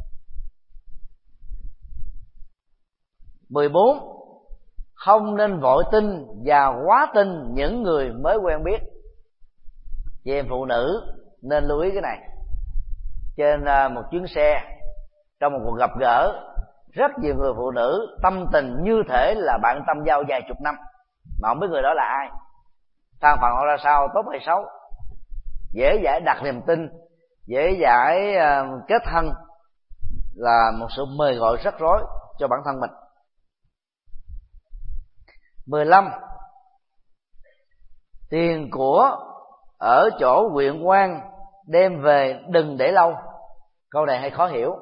Speaker 2: Mười bốn, không nên vội tin và quá tin những người mới quen biết. Chị em phụ nữ nên lưu ý cái này. Trên một chuyến xe, trong một cuộc gặp gỡ, rất nhiều người phụ nữ tâm tình như thể là bạn tâm giao vài chục năm mà không biết người đó là ai, thân phận họ ra sao, tốt hay xấu, dễ dãi đặt niềm tin, dễ dãi kết thân, là một sự mời gọi rắc rối cho bản thân mình. Mười lăm, tiền của ở chỗ huyện quan đem về đừng để lâu. Câu này hay khó hiểu.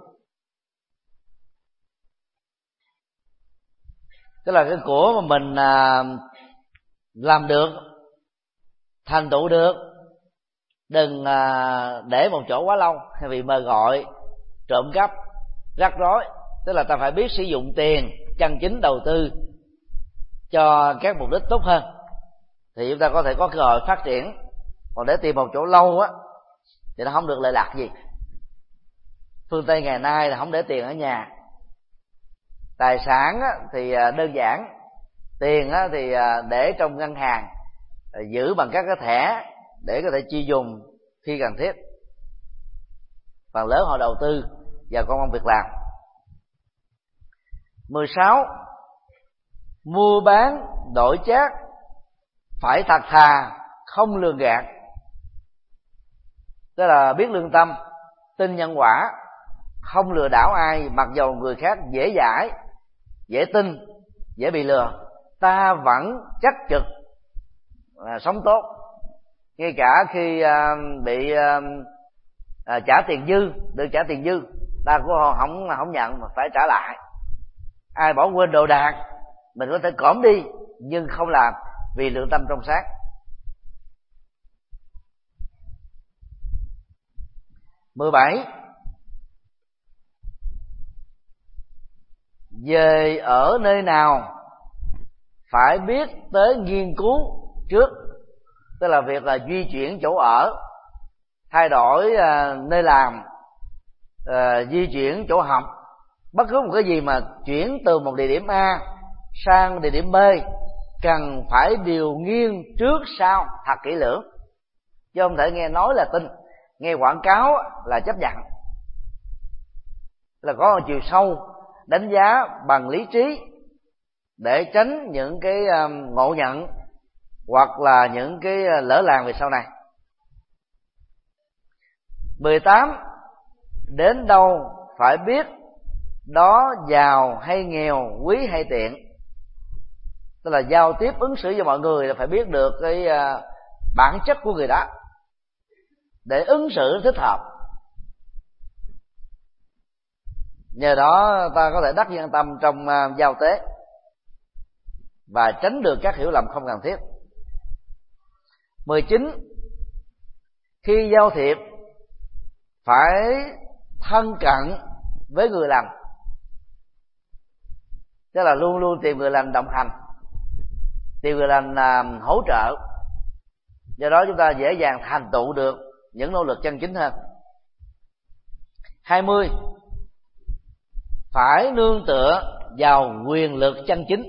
Speaker 2: Tức là cái của mà mình à, làm được, thành tựu được, đừng à, để một chỗ quá lâu, hay bị mời gọi, trộm cắp, rắc rối. Tức là ta phải biết sử dụng tiền chân chính đầu tư cho các mục đích tốt hơn, thì chúng ta có thể có cơ hội phát triển. Còn để tìm một chỗ lâu á thì nó không được lợi lạc gì. Phương Tây ngày nay là không để tiền ở nhà. Tài sản á, thì đơn giản, tiền á, thì để trong ngân hàng, giữ bằng các cái thẻ để có thể chi dùng khi cần thiết. Phần lớn họ đầu tư vào công ăn việc làm. Mười sáu, mua bán đổi chác phải thật thà, không lường gạt. Tức là biết lương tâm, tin nhân quả, không lừa đảo ai, mặc dầu người khác dễ dãi, dễ tin, dễ bị lừa, ta vẫn chắc trực à, sống tốt. Ngay cả khi à, bị à, à, trả tiền dư, được trả tiền dư, ta cũng không không nhận mà phải trả lại. Ai bỏ quên đồ đạc mình có thể cõm đi nhưng không làm, vì lương tâm trong sáng. Mười bảy, về ở nơi nào phải biết tới nghiên cứu trước. Tức là việc là di chuyển chỗ ở, thay đổi uh, nơi làm, uh, di chuyển chỗ học, bất cứ một cái gì mà chuyển từ một địa điểm A sang địa điểm B cần phải điều nghiên trước sau thật kỹ lưỡng, chứ không thể nghe nói là tin, nghe quảng cáo là chấp nhận. Là có một chiều sâu đánh giá bằng lý trí để tránh những cái ngộ nhận hoặc là những cái lỡ làng về sau này. Mười tám, đến đâu phải biết đó giàu hay nghèo, quý hay tiện. Tức là giao tiếp ứng xử với mọi người là phải biết được cái bản chất của người đó để ứng xử thích hợp. Nhờ đó ta có thể đắc nhân tâm trong giao tế và tránh được các hiểu lầm không cần thiết. Mười chín, khi giao thiệp phải thân cận với người lành. Tức là luôn luôn tìm người lành đồng hành, tìm người lành uh, hỗ trợ. Do đó chúng ta dễ dàng thành tựu được những nỗ lực chân chính hơn. Hai mươi, phải nương tựa vào quyền lực chân chính.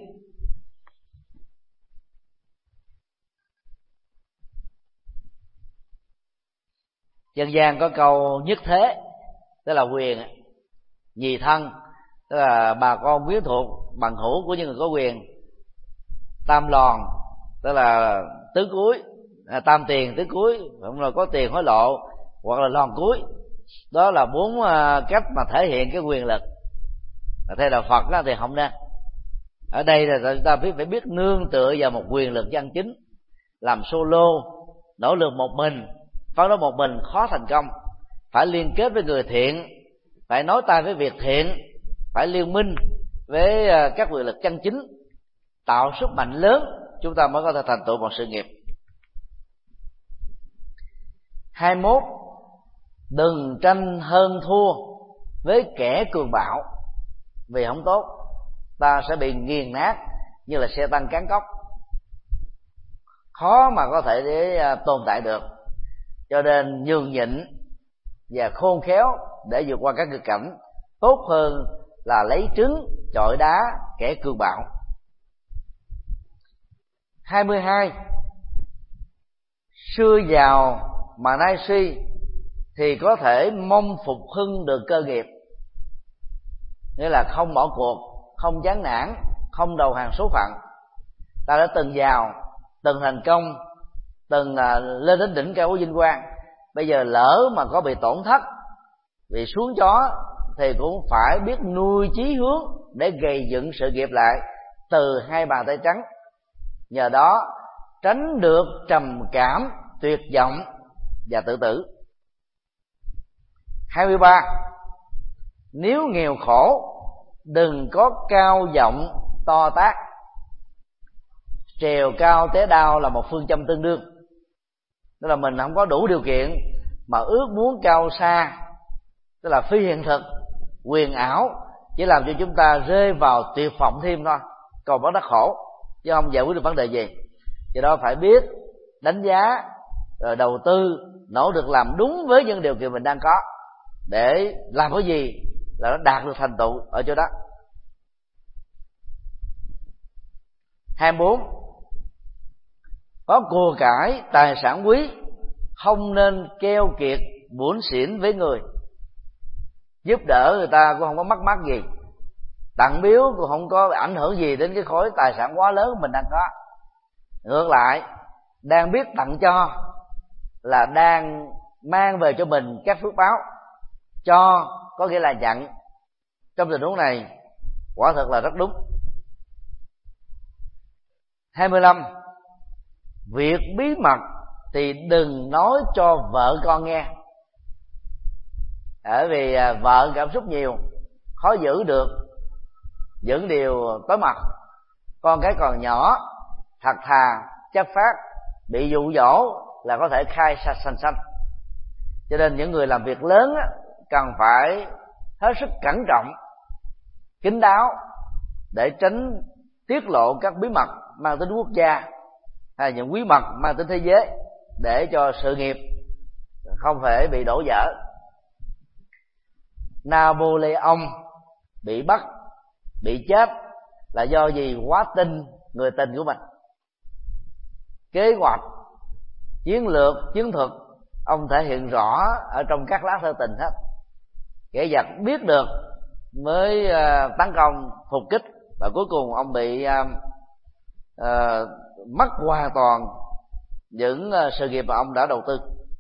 Speaker 2: Dân gian có câu nhất thế, tức là quyền nhì thân, tức là bà con quyến thuộc bằng hữu của những người có quyền. Tam lòn tức là tứ cuối, à, tam tiền tứ cuối, không là có tiền hối lộ hoặc là lòn cuối. Đó là bốn uh, cách mà thể hiện cái quyền lực. Theo đạo Phật đó, thì không nên. Ở đây là chúng ta phải, phải biết nương tựa vào một quyền lực chân chính. Làm solo, nỗ lực một mình, phấn đấu một mình khó thành công. Phải liên kết với người thiện, phải nói tay với việc thiện, phải liên minh với uh, các quyền lực chân chính, tạo sức mạnh lớn, chúng ta mới có thể thành tựu một sự nghiệp. Hai mươi mốt, đừng tranh hơn thua với kẻ cường bạo, vì không tốt, ta sẽ bị nghiền nát như là xe tăng cán cốc, khó mà có thể để tồn tại được. Cho nên nhường nhịn và khôn khéo để vượt qua các nghịch cảnh, tốt hơn là lấy trứng chọi đá kẻ cường bạo. Hai mươi hai, xưa giàu mà nay suy thì có thể mong phục hưng được cơ nghiệp. Nghĩa là không bỏ cuộc, không chán nản, không đầu hàng số phận. Ta đã từng giàu, từng thành công, từng lên đến đỉnh cao của vinh quang. Bây giờ lỡ mà có bị tổn thất, bị xuống chó, thì cũng phải biết nuôi chí hướng để gầy dựng sự nghiệp lại từ hai bàn tay trắng. Nhờ đó tránh được trầm cảm, tuyệt vọng và tự tử. Hai mươi ba, nếu nghèo khổ đừng có cao giọng to tát. Trèo cao té đau là một phương châm tương đương. Tức là mình không có đủ điều kiện mà ước muốn cao xa, tức là phi hiện thực, quyền ảo, chỉ làm cho chúng ta rơi vào tuyệt vọng thêm thôi, còn vẫn đắc khổ, chứ không giải quyết được vấn đề gì. Do đó phải biết đánh giá, rồi đầu tư, nỗ lực làm đúng với những điều kiện mình đang có, để làm cái gì là nó đạt được thành tựu ở chỗ đó. Hai mươi bốn, có của cải tài sản quý, không nên keo kiệt bủn xỉn với người. Giúp đỡ người ta cũng không có mắc mắc gì, tặng biếu cũng không có ảnh hưởng gì đến cái khối tài sản quá lớn của mình đang có. Ngược lại, đang biết tặng cho là đang mang về cho mình các phước báo. Cho có nghĩa là nhận. Trong tình huống này quả thật là rất đúng. Hai mươi lăm, việc bí mật thì đừng nói cho vợ con nghe. Bởi vì vợ cảm xúc nhiều, khó giữ được những điều tối mật. Con cái còn nhỏ, thật thà, chất phác, bị dụ dỗ là có thể khai sạch sành xanh. Cho nên những người làm việc lớn cần phải hết sức cẩn trọng, kín đáo, để tránh tiết lộ các bí mật mang tính quốc gia hay những bí mật mang tính thế giới, để cho sự nghiệp không thể bị đổ vỡ. Napoleon bị bắt, bị chết là do gì? Quá tin người tình của mình. Kế hoạch, chiến lược, chiến thuật ông thể hiện rõ ở trong các lá thơ tình hết. Kẻ giặc biết được mới uh, tấn công phục kích, và cuối cùng ông bị uh, uh, mất hoàn toàn những uh, sự nghiệp mà ông đã đầu tư.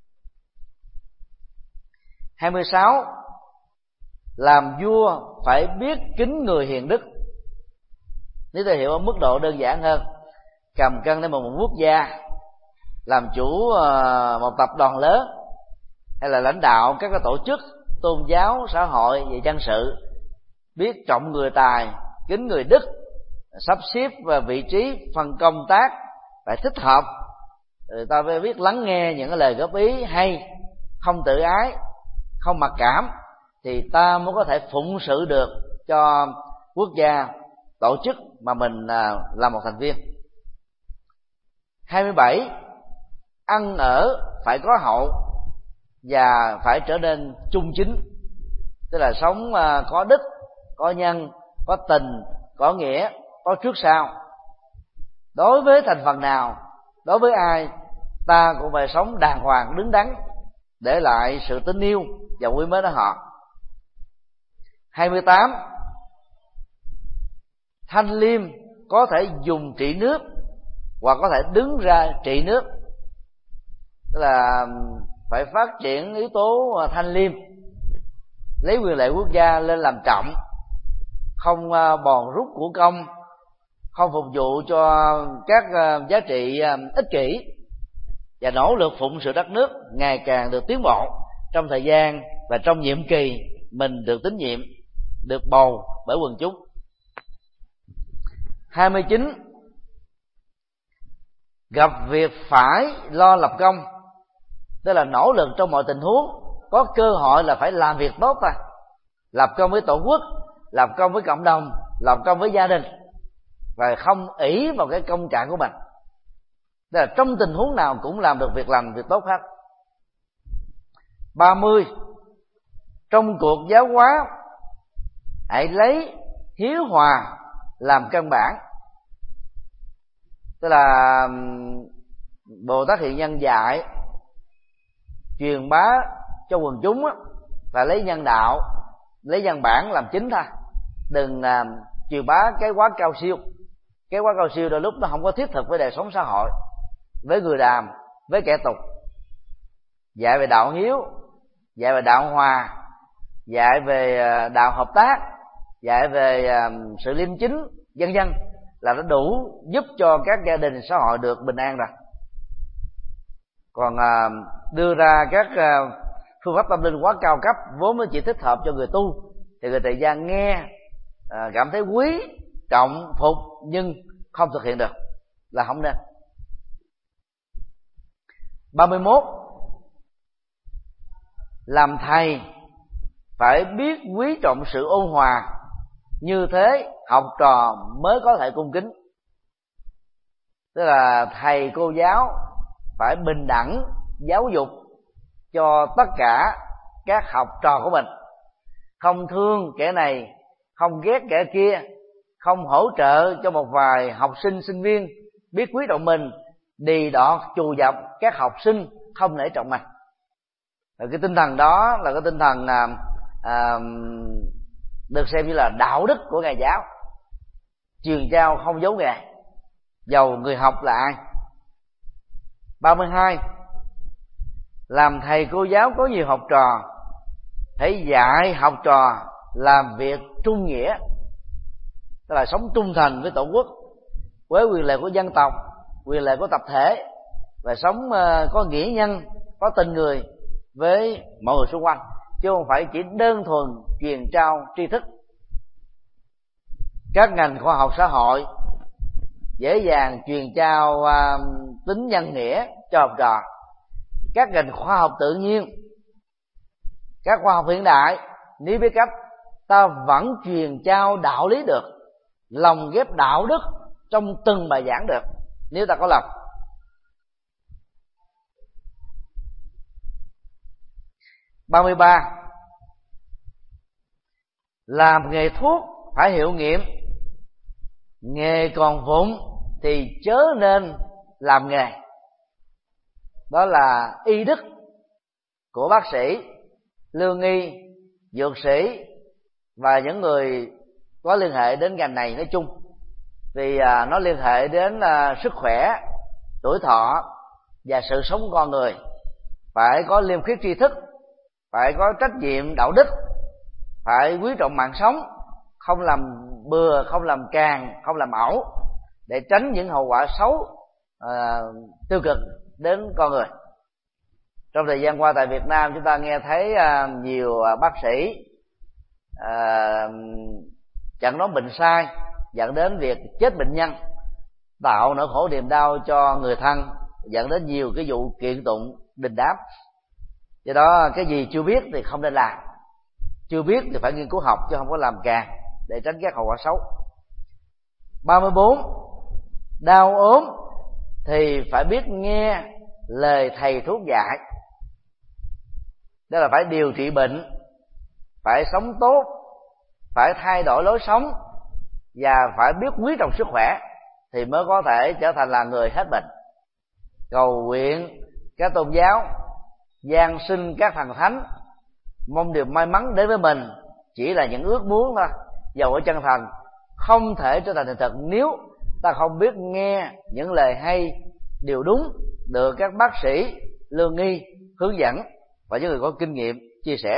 Speaker 2: Hai mươi sáu, làm vua phải biết kính người hiền đức. Nếu ta hiểu ở mức độ đơn giản hơn, cầm cân để một, một quốc gia, làm chủ uh, một tập đoàn lớn, hay là lãnh đạo các cái tổ chức tôn giáo, xã hội và dân sự, biết trọng người tài, kính người đức, sắp xếp và vị trí phân công tác phải thích hợp. Người ta phải biết lắng nghe những cái lời góp ý hay, không tự ái, không mặc cảm, thì ta mới có thể phụng sự được cho quốc gia, tổ chức mà mình là một thành viên. Hai mươi bảy, ăn ở phải có hậu và phải trở nên trung chính, tức là sống có đức, có nhân, có tình, có nghĩa, có trước sau. Đối với thành phần nào, đối với ai, ta cũng phải sống đàng hoàng, đứng đắn, để lại sự tín yêu và quý mến ở họ. Hai mươi tám, thanh liêm có thể dùng trị nước hoặc có thể đứng ra trị nước, tức là phải phát triển yếu tố thanh liêm, lấy quyền lợi quốc gia lên làm trọng, không bòn rút của công, không phục vụ cho các giá trị ích kỷ, và nỗ lực phụng sự đất nước ngày càng được tiến bộ trong thời gian và trong nhiệm kỳ mình được tín nhiệm, được bầu bởi quần chúng. hai mươi chín. Gặp việc phải lo lập công, tức là nỗ lực trong mọi tình huống, có cơ hội là phải làm việc tốt thôi, lập công với tổ quốc, lập công với cộng đồng, lập công với gia đình, và không ỷ vào cái công trạng của mình. Tức là trong tình huống nào cũng làm được việc lành, việc tốt hết. ba mươi. Trong cuộc giáo hóa, hãy lấy hiếu hòa làm căn bản. Tức là Bồ Tát Hiện Nhân dạy truyền bá cho quần chúng là lấy nhân đạo, lấy nhân bản làm chính thôi, đừng làm truyền bá cái quá cao siêu. Cái quá cao siêu đôi lúc nó không có thiết thực với đời sống xã hội, với người đàm, với kẻ tục. Dạy về đạo hiếu, dạy về đạo hòa, dạy về đạo hợp tác, dạy về sự liêm chính, vân vân, là nó đủ giúp cho các gia đình xã hội được bình an rồi. Còn đưa ra các phương pháp tâm linh quá cao cấp vốn nó chỉ thích hợp cho người tu, thì người tại gia nghe cảm thấy quý, trọng, phục, nhưng không thực hiện được, là không nên. ba mươi mốt. Làm thầy phải biết quý trọng sự ôn hòa, như thế học trò mới có thể cung kính. Tức là thầy cô giáo phải bình đẳng giáo dục cho tất cả các học trò của mình, không thương kẻ này, không ghét kẻ kia, không hỗ trợ cho một vài học sinh sinh viên biết quý trọng mình, đì đọt chù dập các học sinh không nể trọng mình. Rồi cái tinh thần đó là cái tinh thần à, à, được xem như là đạo đức của ngài giáo, truyền trao không giấu nghề, dầu người học là ai. ba mươi hai. Làm thầy cô giáo có nhiều học trò, hãy dạy học trò làm việc trung nghĩa, tức là sống trung thành với tổ quốc, với quyền lợi của dân tộc, quyền lợi của tập thể, và sống có nghĩa nhân, có tình người với mọi người xung quanh, chứ không phải chỉ đơn thuần truyền trao tri thức. Các ngành khoa học xã hội dễ dàng truyền trao uh, tính nhân nghĩa cho học trò. Các ngành khoa học tự nhiên, các khoa học hiện đại, nếu biết cách, ta vẫn truyền trao đạo lý được, lồng ghép đạo đức trong từng bài giảng được, nếu ta có lòng. ba mươi ba. Làm nghề thuốc phải hiệu nghiệm, nghề còn vụng thì chớ nên làm nghề. Đó là y đức của bác sĩ, lương y, dược sĩ và những người có liên hệ đến ngành này nói chung, vì à, nó liên hệ đến à, sức khỏe, tuổi thọ và sự sống của con người. Phải có liêm khiết tri thức, phải có trách nhiệm đạo đức, phải quý trọng mạng sống, không làm bừa, không làm càng, không làm ẩu, để tránh những hậu quả xấu à, tiêu cực đến con người. Trong thời gian qua tại Việt Nam, chúng ta nghe thấy à, nhiều à, bác sĩ à, chẩn đoán bệnh sai, dẫn đến việc chết bệnh nhân, tạo nỗi khổ niềm đau cho người thân, dẫn đến nhiều cái vụ kiện tụng đình đám. Do đó cái gì chưa biết thì không nên làm, chưa biết thì phải nghiên cứu học, chứ không có làm càng, để tránh các hậu quả xấu. ba mươi bốn. Đau ốm thì phải biết nghe lời thầy thuốc dạy. Đó là phải điều trị bệnh, phải sống tốt, phải thay đổi lối sống, và phải biết quý trọng sức khỏe, thì mới có thể trở thành là người hết bệnh. Cầu nguyện các tôn giáo, gian sinh các thần thánh, mong điều may mắn đến với mình, chỉ là những ước muốn thôi, dầu ở chân thành không thể trở thành hiện thực nếu ta không biết nghe những lời hay, điều đúng được các bác sĩ lương nghi hướng dẫn và những người có kinh nghiệm chia sẻ.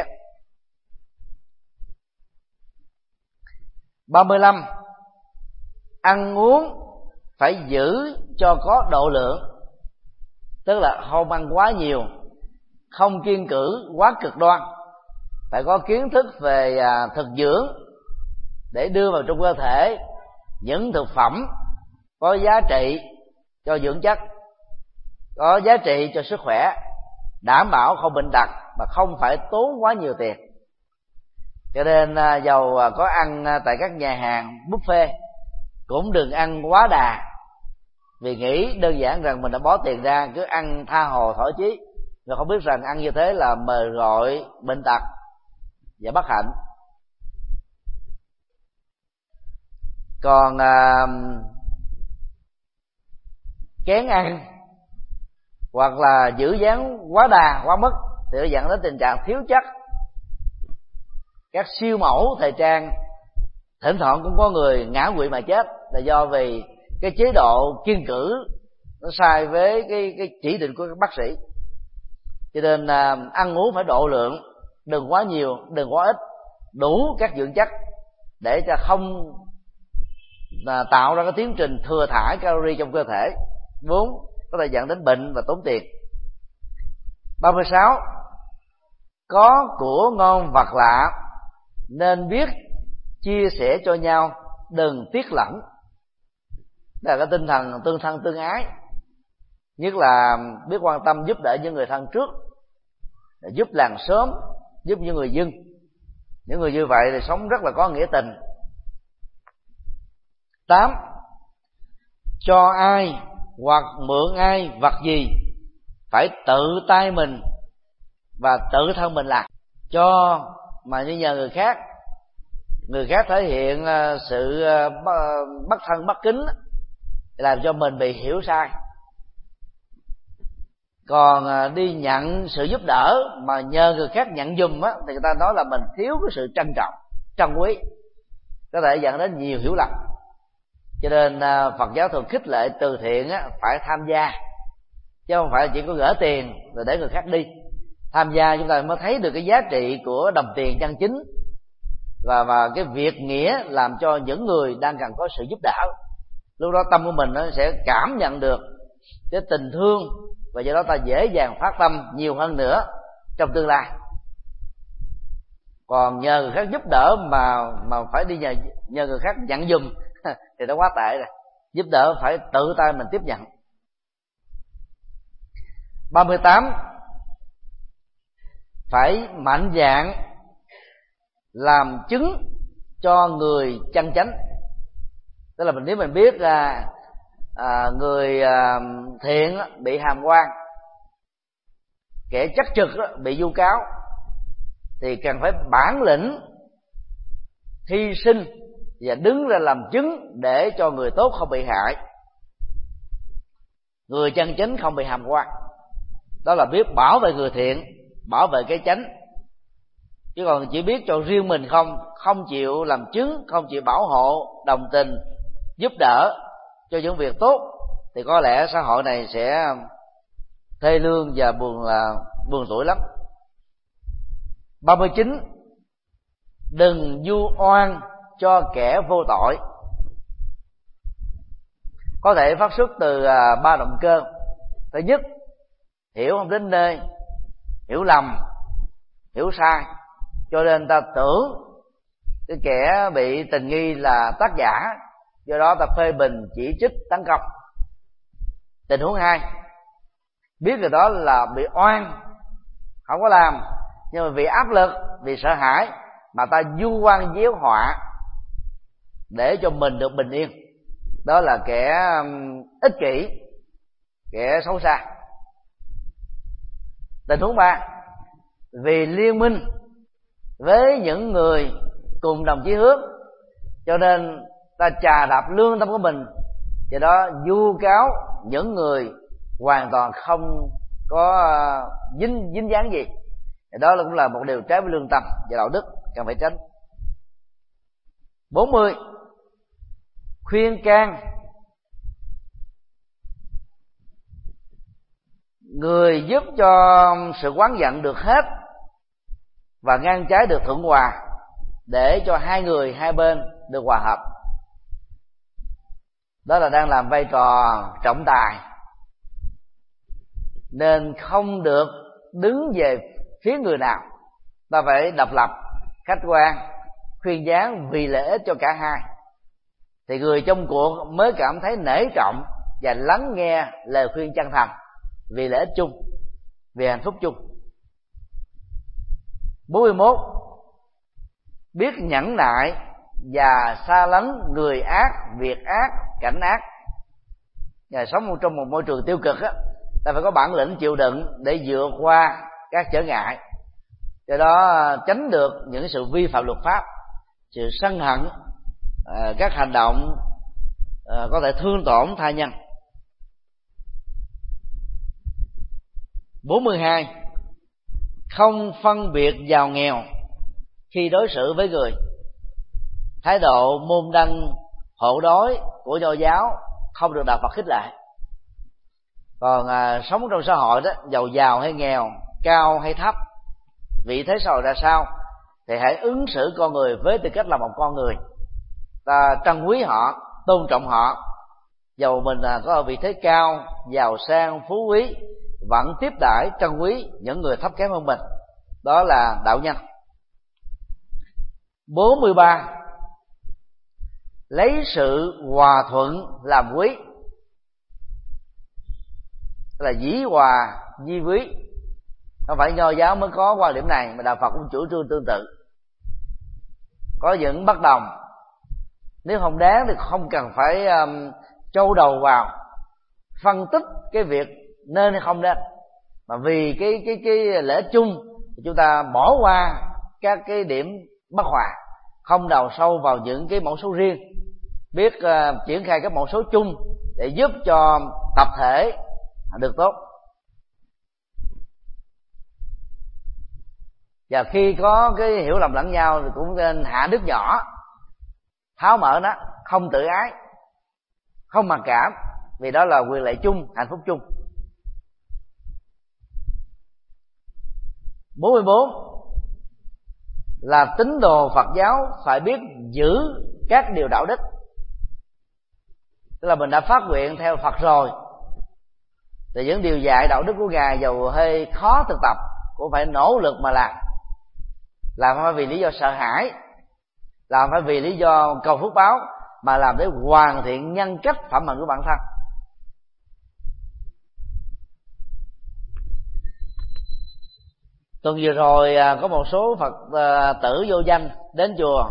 Speaker 2: ba mươi lăm. Ăn uống phải giữ cho có độ lượng, tức là không ăn quá nhiều, không kiêng cữ quá cực đoan, phải có kiến thức về à, thực dưỡng để đưa vào trong cơ thể những thực phẩm có giá trị cho dưỡng chất, có giá trị cho sức khỏe, đảm bảo không bệnh tật mà không phải tốn quá nhiều tiền. Cho nên à, dầu à, có ăn à, tại các nhà hàng buffet cũng đừng ăn quá đà, vì nghĩ đơn giản rằng mình đã bó tiền ra, cứ ăn tha hồ thỏa chí, và không biết rằng ăn như thế là mời gọi bệnh tật và bất hạnh. Còn à, kén ăn hoặc là giữ dáng quá đà quá mức thì nó dẫn đến tình trạng thiếu chất. Các siêu mẫu thời trang thỉnh thoảng cũng có người ngã quỵ mà chết là do vì cái chế độ kiêng cữ nó sai với cái, cái chỉ định của các bác sĩ. Cho nên à, ăn uống phải độ lượng, đừng quá nhiều, đừng quá ít, đủ các dưỡng chất để cho không à, tạo ra cái tiến trình thừa thải calorie trong cơ thể, vốn có thể dẫn đến bệnh và tốn tiền. ba mươi sáu. Có của ngon vật lạ nên biết chia sẻ cho nhau, đừng tiếc lẫn. Đó là cái tinh thần tương thân tương ái, nhất là biết quan tâm giúp đỡ những người thân trước, giúp làng xóm, giúp những người dân. Những người như vậy thì sống rất là có nghĩa tình. Tám. Cho ai hoặc mượn ai vật gì phải tự tay mình và tự thân mình làm. Cho mà như nhờ người khác, người khác thể hiện sự bất thân bất kính, làm cho mình bị hiểu sai. Còn đi nhận sự giúp đỡ mà nhờ người khác nhận giùm á, thì người ta nói là mình thiếu cái sự trân trọng, trân quý, có thể dẫn đến nhiều hiểu lầm. Cho nên Phật giáo thường khích lệ từ thiện á, phải tham gia, chứ không phải chỉ có gửi tiền rồi để người khác đi. Tham gia chúng ta mới thấy được cái giá trị của đồng tiền chân chính, và và cái việc nghĩa làm cho những người đang cần có sự giúp đỡ. Lúc đó tâm của mình nó sẽ cảm nhận được cái tình thương, và do đó ta dễ dàng phát tâm nhiều hơn nữa trong tương lai. Còn nhờ người khác giúp đỡ mà mà phải đi nhờ nhờ người khác nhận giùm thì nó quá tệ rồi. Giúp đỡ phải tự tay mình tiếp nhận. ba mươi tám. Phải mạnh dạn làm chứng cho người chân chánh. Tức là mình nếu mình biết là à, người à, thiện bị hàm quan, kẻ chắc trực bị vu cáo, thì cần phải bản lĩnh hy sinh và đứng ra làm chứng để cho người tốt không bị hại, người chân chánh không bị hàm quan. Đó là biết bảo vệ người thiện, bảo vệ cái chánh. Chứ còn chỉ biết cho riêng mình không, không chịu làm chứng, không chịu bảo hộ, đồng tình, giúp đỡ cho những việc tốt, thì có lẽ xã hội này sẽ thê lương và buồn là buồn tuổi lắm. ba mươi chín. Đừng vu oan cho kẻ vô tội. Có thể phát xuất từ ba động cơ. Thứ nhất, hiểu không đến nơi, hiểu lầm, hiểu sai, cho nên ta tưởng cái kẻ bị tình nghi là tác giả, do đó ta phê bình, chỉ trích, tấn công. Tình huống hai, biết người đó là bị oan, không có làm, nhưng mà vì áp lực, vì sợ hãi mà ta vu oan gieo họa để cho mình được bình yên. Đó là kẻ ích kỷ, kẻ xấu xa. Tình huống ba, vì liên minh với những người cùng đồng chí hướng, cho nên ta chà đạp lương tâm của mình, do đó vu cáo những người hoàn toàn không có dính dính dáng gì. Đó cũng là một điều trái với lương tâm và đạo đức, cần phải tránh. bốn mươi. khuyên can người giúp cho sự oán giận được hết và ngăn trái được thuận hòa, để cho hai người hai bên được hòa hợp. Đó là đang làm vai trò trọng tài, nên không được đứng về phía người nào. Ta phải độc lập, khách quan, khuyên gián vì lợi ích cho cả hai, thì người trong cuộc mới cảm thấy nể trọng và lắng nghe lời khuyên chân thành, vì lợi ích chung, vì hạnh phúc chung. Bốn mươi mốt, biết nhẫn nại và xa lánh người ác, việc ác, cảnh ác. Và sống trong một môi trường tiêu cực á, ta phải có bản lĩnh chịu đựng để vượt qua các trở ngại, do đó tránh được những sự vi phạm luật pháp, sự sân hận, các hành động có thể thương tổn tha nhân. Bốn mươi hai, không phân biệt giàu nghèo khi đối xử với người. Thái độ môn đăng hộ đói của Nho giáo không được đạo Phật khích lệ. Còn à, sống trong xã hội đó, giàu giàu hay nghèo, cao hay thấp, vị thế xã hội ra sao, thì hãy ứng xử con người với tư cách là một con người. Ta trân quý họ, tôn trọng họ, dầu mình là có ở vị thế cao, giàu sang, phú quý, vẫn tiếp đãi trân quý những người thấp kém hơn mình. Đó là đạo nhân. Bốn mươi ba, lấy sự hòa thuận làm quý. Tức là dĩ hòa di quý. Không phải Nho giáo mới có quan điểm này, mà đạo Phật cũng chủ trương tương tự. Có những bất đồng, nếu không đáng thì không cần phải um, châu đầu vào phân tích cái việc nên hay không nên, mà vì cái cái cái lợi ích chung thì chúng ta bỏ qua các cái điểm bất hòa, không đào sâu vào những cái mẫu số riêng, biết uh, triển khai các mẫu số chung để giúp cho tập thể được tốt. Và khi có cái hiểu lầm lẫn nhau thì cũng nên hạ đứt nhỏ, tháo mở nó, không tự ái, không mặc cảm, vì đó là quyền lợi chung, hạnh phúc chung. Bốn mươi bốn là tín đồ Phật giáo phải biết giữ các điều đạo đức. Tức là mình đã phát nguyện theo Phật rồi, thì những điều dạy đạo đức của Ngài dầu hơi khó thực tập cũng phải nỗ lực mà làm. Làm không phải vì lý do sợ hãi, làm phải vì lý do cầu phước báo, mà làm để hoàn thiện nhân cách phẩm hạnh của bản thân. Tuần vừa rồi có một số Phật tử vô danh đến chùa.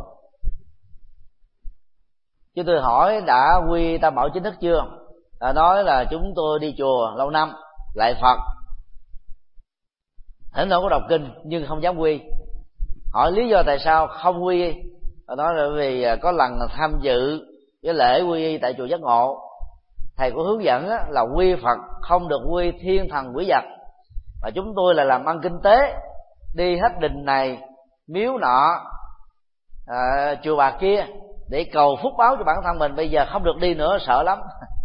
Speaker 2: Chúng tôi hỏi đã quy tam bảo chính thức chưa? Đã nói là chúng tôi đi chùa lâu năm, lại Phật, thỉnh thoảng có đọc kinh nhưng không dám quy. Hỏi lý do tại sao không quy y? Họ nói là vì có lần tham dự cái lễ quy y tại chùa Giác Ngộ, thầy có hướng dẫn là quy Phật không được quy thiên thần quỷ vật, mà chúng tôi là làm ăn kinh tế, đi hết đình này miếu nọ, à, chùa bà kia để cầu phúc báo cho bản thân mình, bây giờ không được đi nữa sợ lắm.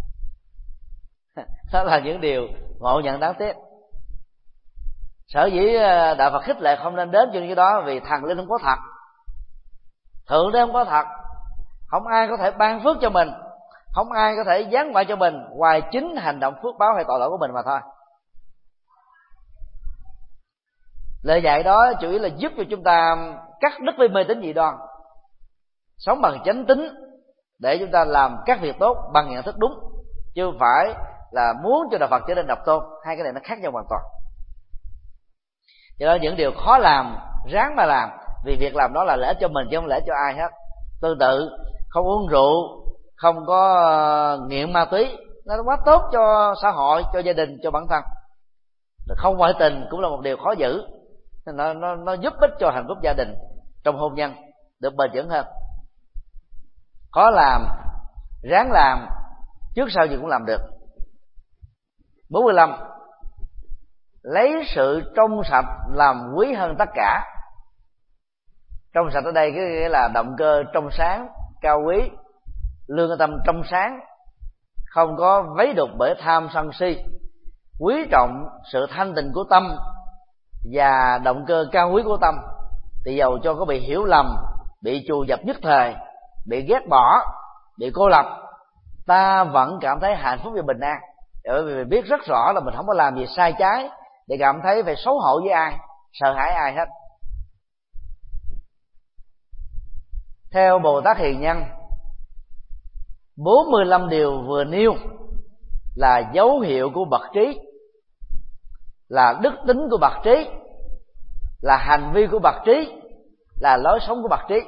Speaker 2: Đó là những điều ngộ nhận đáng tiếc. Sở dĩ đạo Phật khích lệ không nên đến chuyện như đó, vì thần linh không có thật, thượng đế không có thật, không ai có thể ban phước cho mình, không ai có thể giáng họa cho mình ngoài chính hành động phước báo hay tội lỗi của mình mà thôi. Lời dạy đó chủ yếu là giúp cho chúng ta cắt đứt với mê tín dị đoan, sống bằng chánh tín để chúng ta làm các việc tốt bằng nhận thức đúng, chứ không phải là muốn cho đạo Phật trở nên độc tôn. Hai cái này nó khác nhau hoàn toàn. Do đó những điều khó làm ráng mà làm, vì việc làm đó là lợi ích cho mình chứ không lợi ích cho ai hết. Tương tự không uống rượu, không có nghiện ma túy, nó quá tốt cho xã hội, cho gia đình, cho bản thân. Không ngoại tình cũng là một điều khó giữ, nó, nó, nó giúp ích cho hạnh phúc gia đình trong hôn nhân được bền vững hơn. Khó làm ráng làm, trước sau gì cũng làm được. Bốn mươi lăm, lấy sự trong sạch làm quý hơn tất cả. Trong sạch ở đây cái nghĩa là động cơ trong sáng, cao quý, lương tâm trong sáng, không có vấy đục bởi tham sân si, quý trọng sự thanh tịnh của tâm và động cơ cao quý của tâm, thì dầu cho có bị hiểu lầm, bị trù dập nhất thời, bị ghét bỏ, bị cô lập, ta vẫn cảm thấy hạnh phúc và bình an, bởi vì biết rất rõ là mình không có làm gì sai trái để cảm thấy phải xấu hổ với ai, sợ hãi ai hết. Theo Bồ Tát Hiền Nhân, bốn mươi lăm điều vừa nêu là dấu hiệu của bậc trí, là đức tính của bậc trí, là hành vi của bậc trí, là lối sống của bậc trí.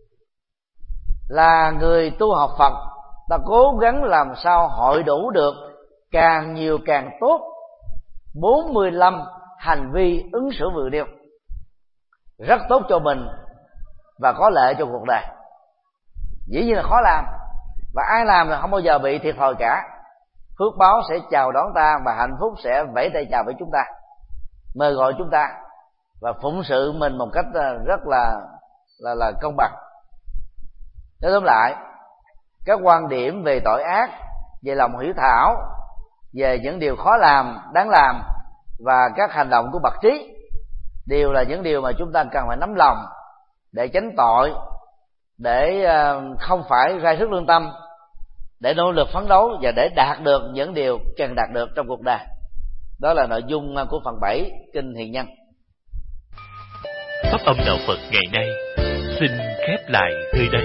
Speaker 2: Là người tu học Phật, ta cố gắng làm sao hội đủ được càng nhiều càng tốt bốn mươi lăm hành vi ứng xử vừa nêu, rất tốt cho mình và có lợi cho cuộc đời. Dĩ nhiên là khó làm, và ai làm là không bao giờ bị thiệt thòi cả. Phước báo sẽ chào đón ta, và hạnh phúc sẽ vẫy tay chào với chúng ta, mời gọi chúng ta và phụng sự mình một cách rất là là là công bằng. Nói tóm lại, các quan điểm về tội ác, về lòng hiếu thảo, về những điều khó làm, đáng làm và các hành động của bậc trí đều là những điều mà chúng ta cần phải nắm lòng để tránh tội, để không phải ra sức lương tâm, để nỗ lực phấn đấu và để đạt được những điều cần đạt được trong cuộc đời. Đó là nội dung của phần bảy Kinh Hiền Nhân.
Speaker 3: Pháp âm đạo Phật ngày nay xin khép lại nơi đây.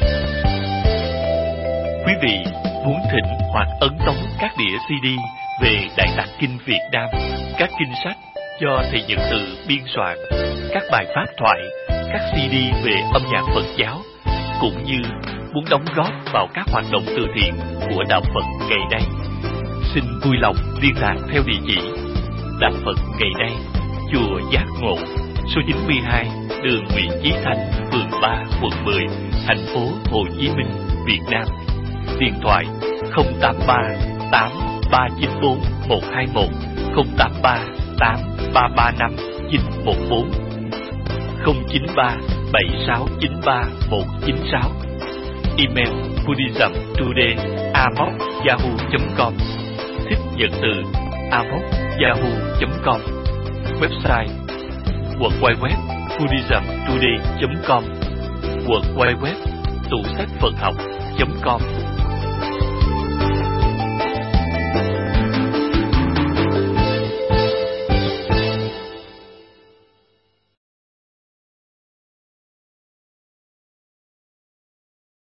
Speaker 3: Quý vị muốn thỉnh hoặc ấn tống các đĩa xê đê về Đại Tạng Kinh Việt Nam, các kinh sách do thầy Nhật Từ biên soạn, các bài pháp thoại, các xê đê về âm nhạc Phật giáo, cũng như muốn đóng góp vào các hoạt động từ thiện của đạo Phật ngày nay, xin vui lòng liên lạc theo địa chỉ Đạo Phật ngày nay, chùa Giác Ngộ, số chín mươi hai đường Nguyễn Chí Thanh, phường ba, quận mười, thành phố Hồ Chí Minh, Việt Nam. Điện thoại không tám ba tám ba chín bốn một hai một, không tám ba tám ba ba năm chín một bốn, không chín ba bảy sáu chín ba một chín sáu. Email buddhismtoday a m o c yahoo chấm com, thích Nhật Từ a m o c yahoo chấm com. Website w w w chấm buddhismtoday chấm com, w w w chấm tủ sách Phật học chấm com.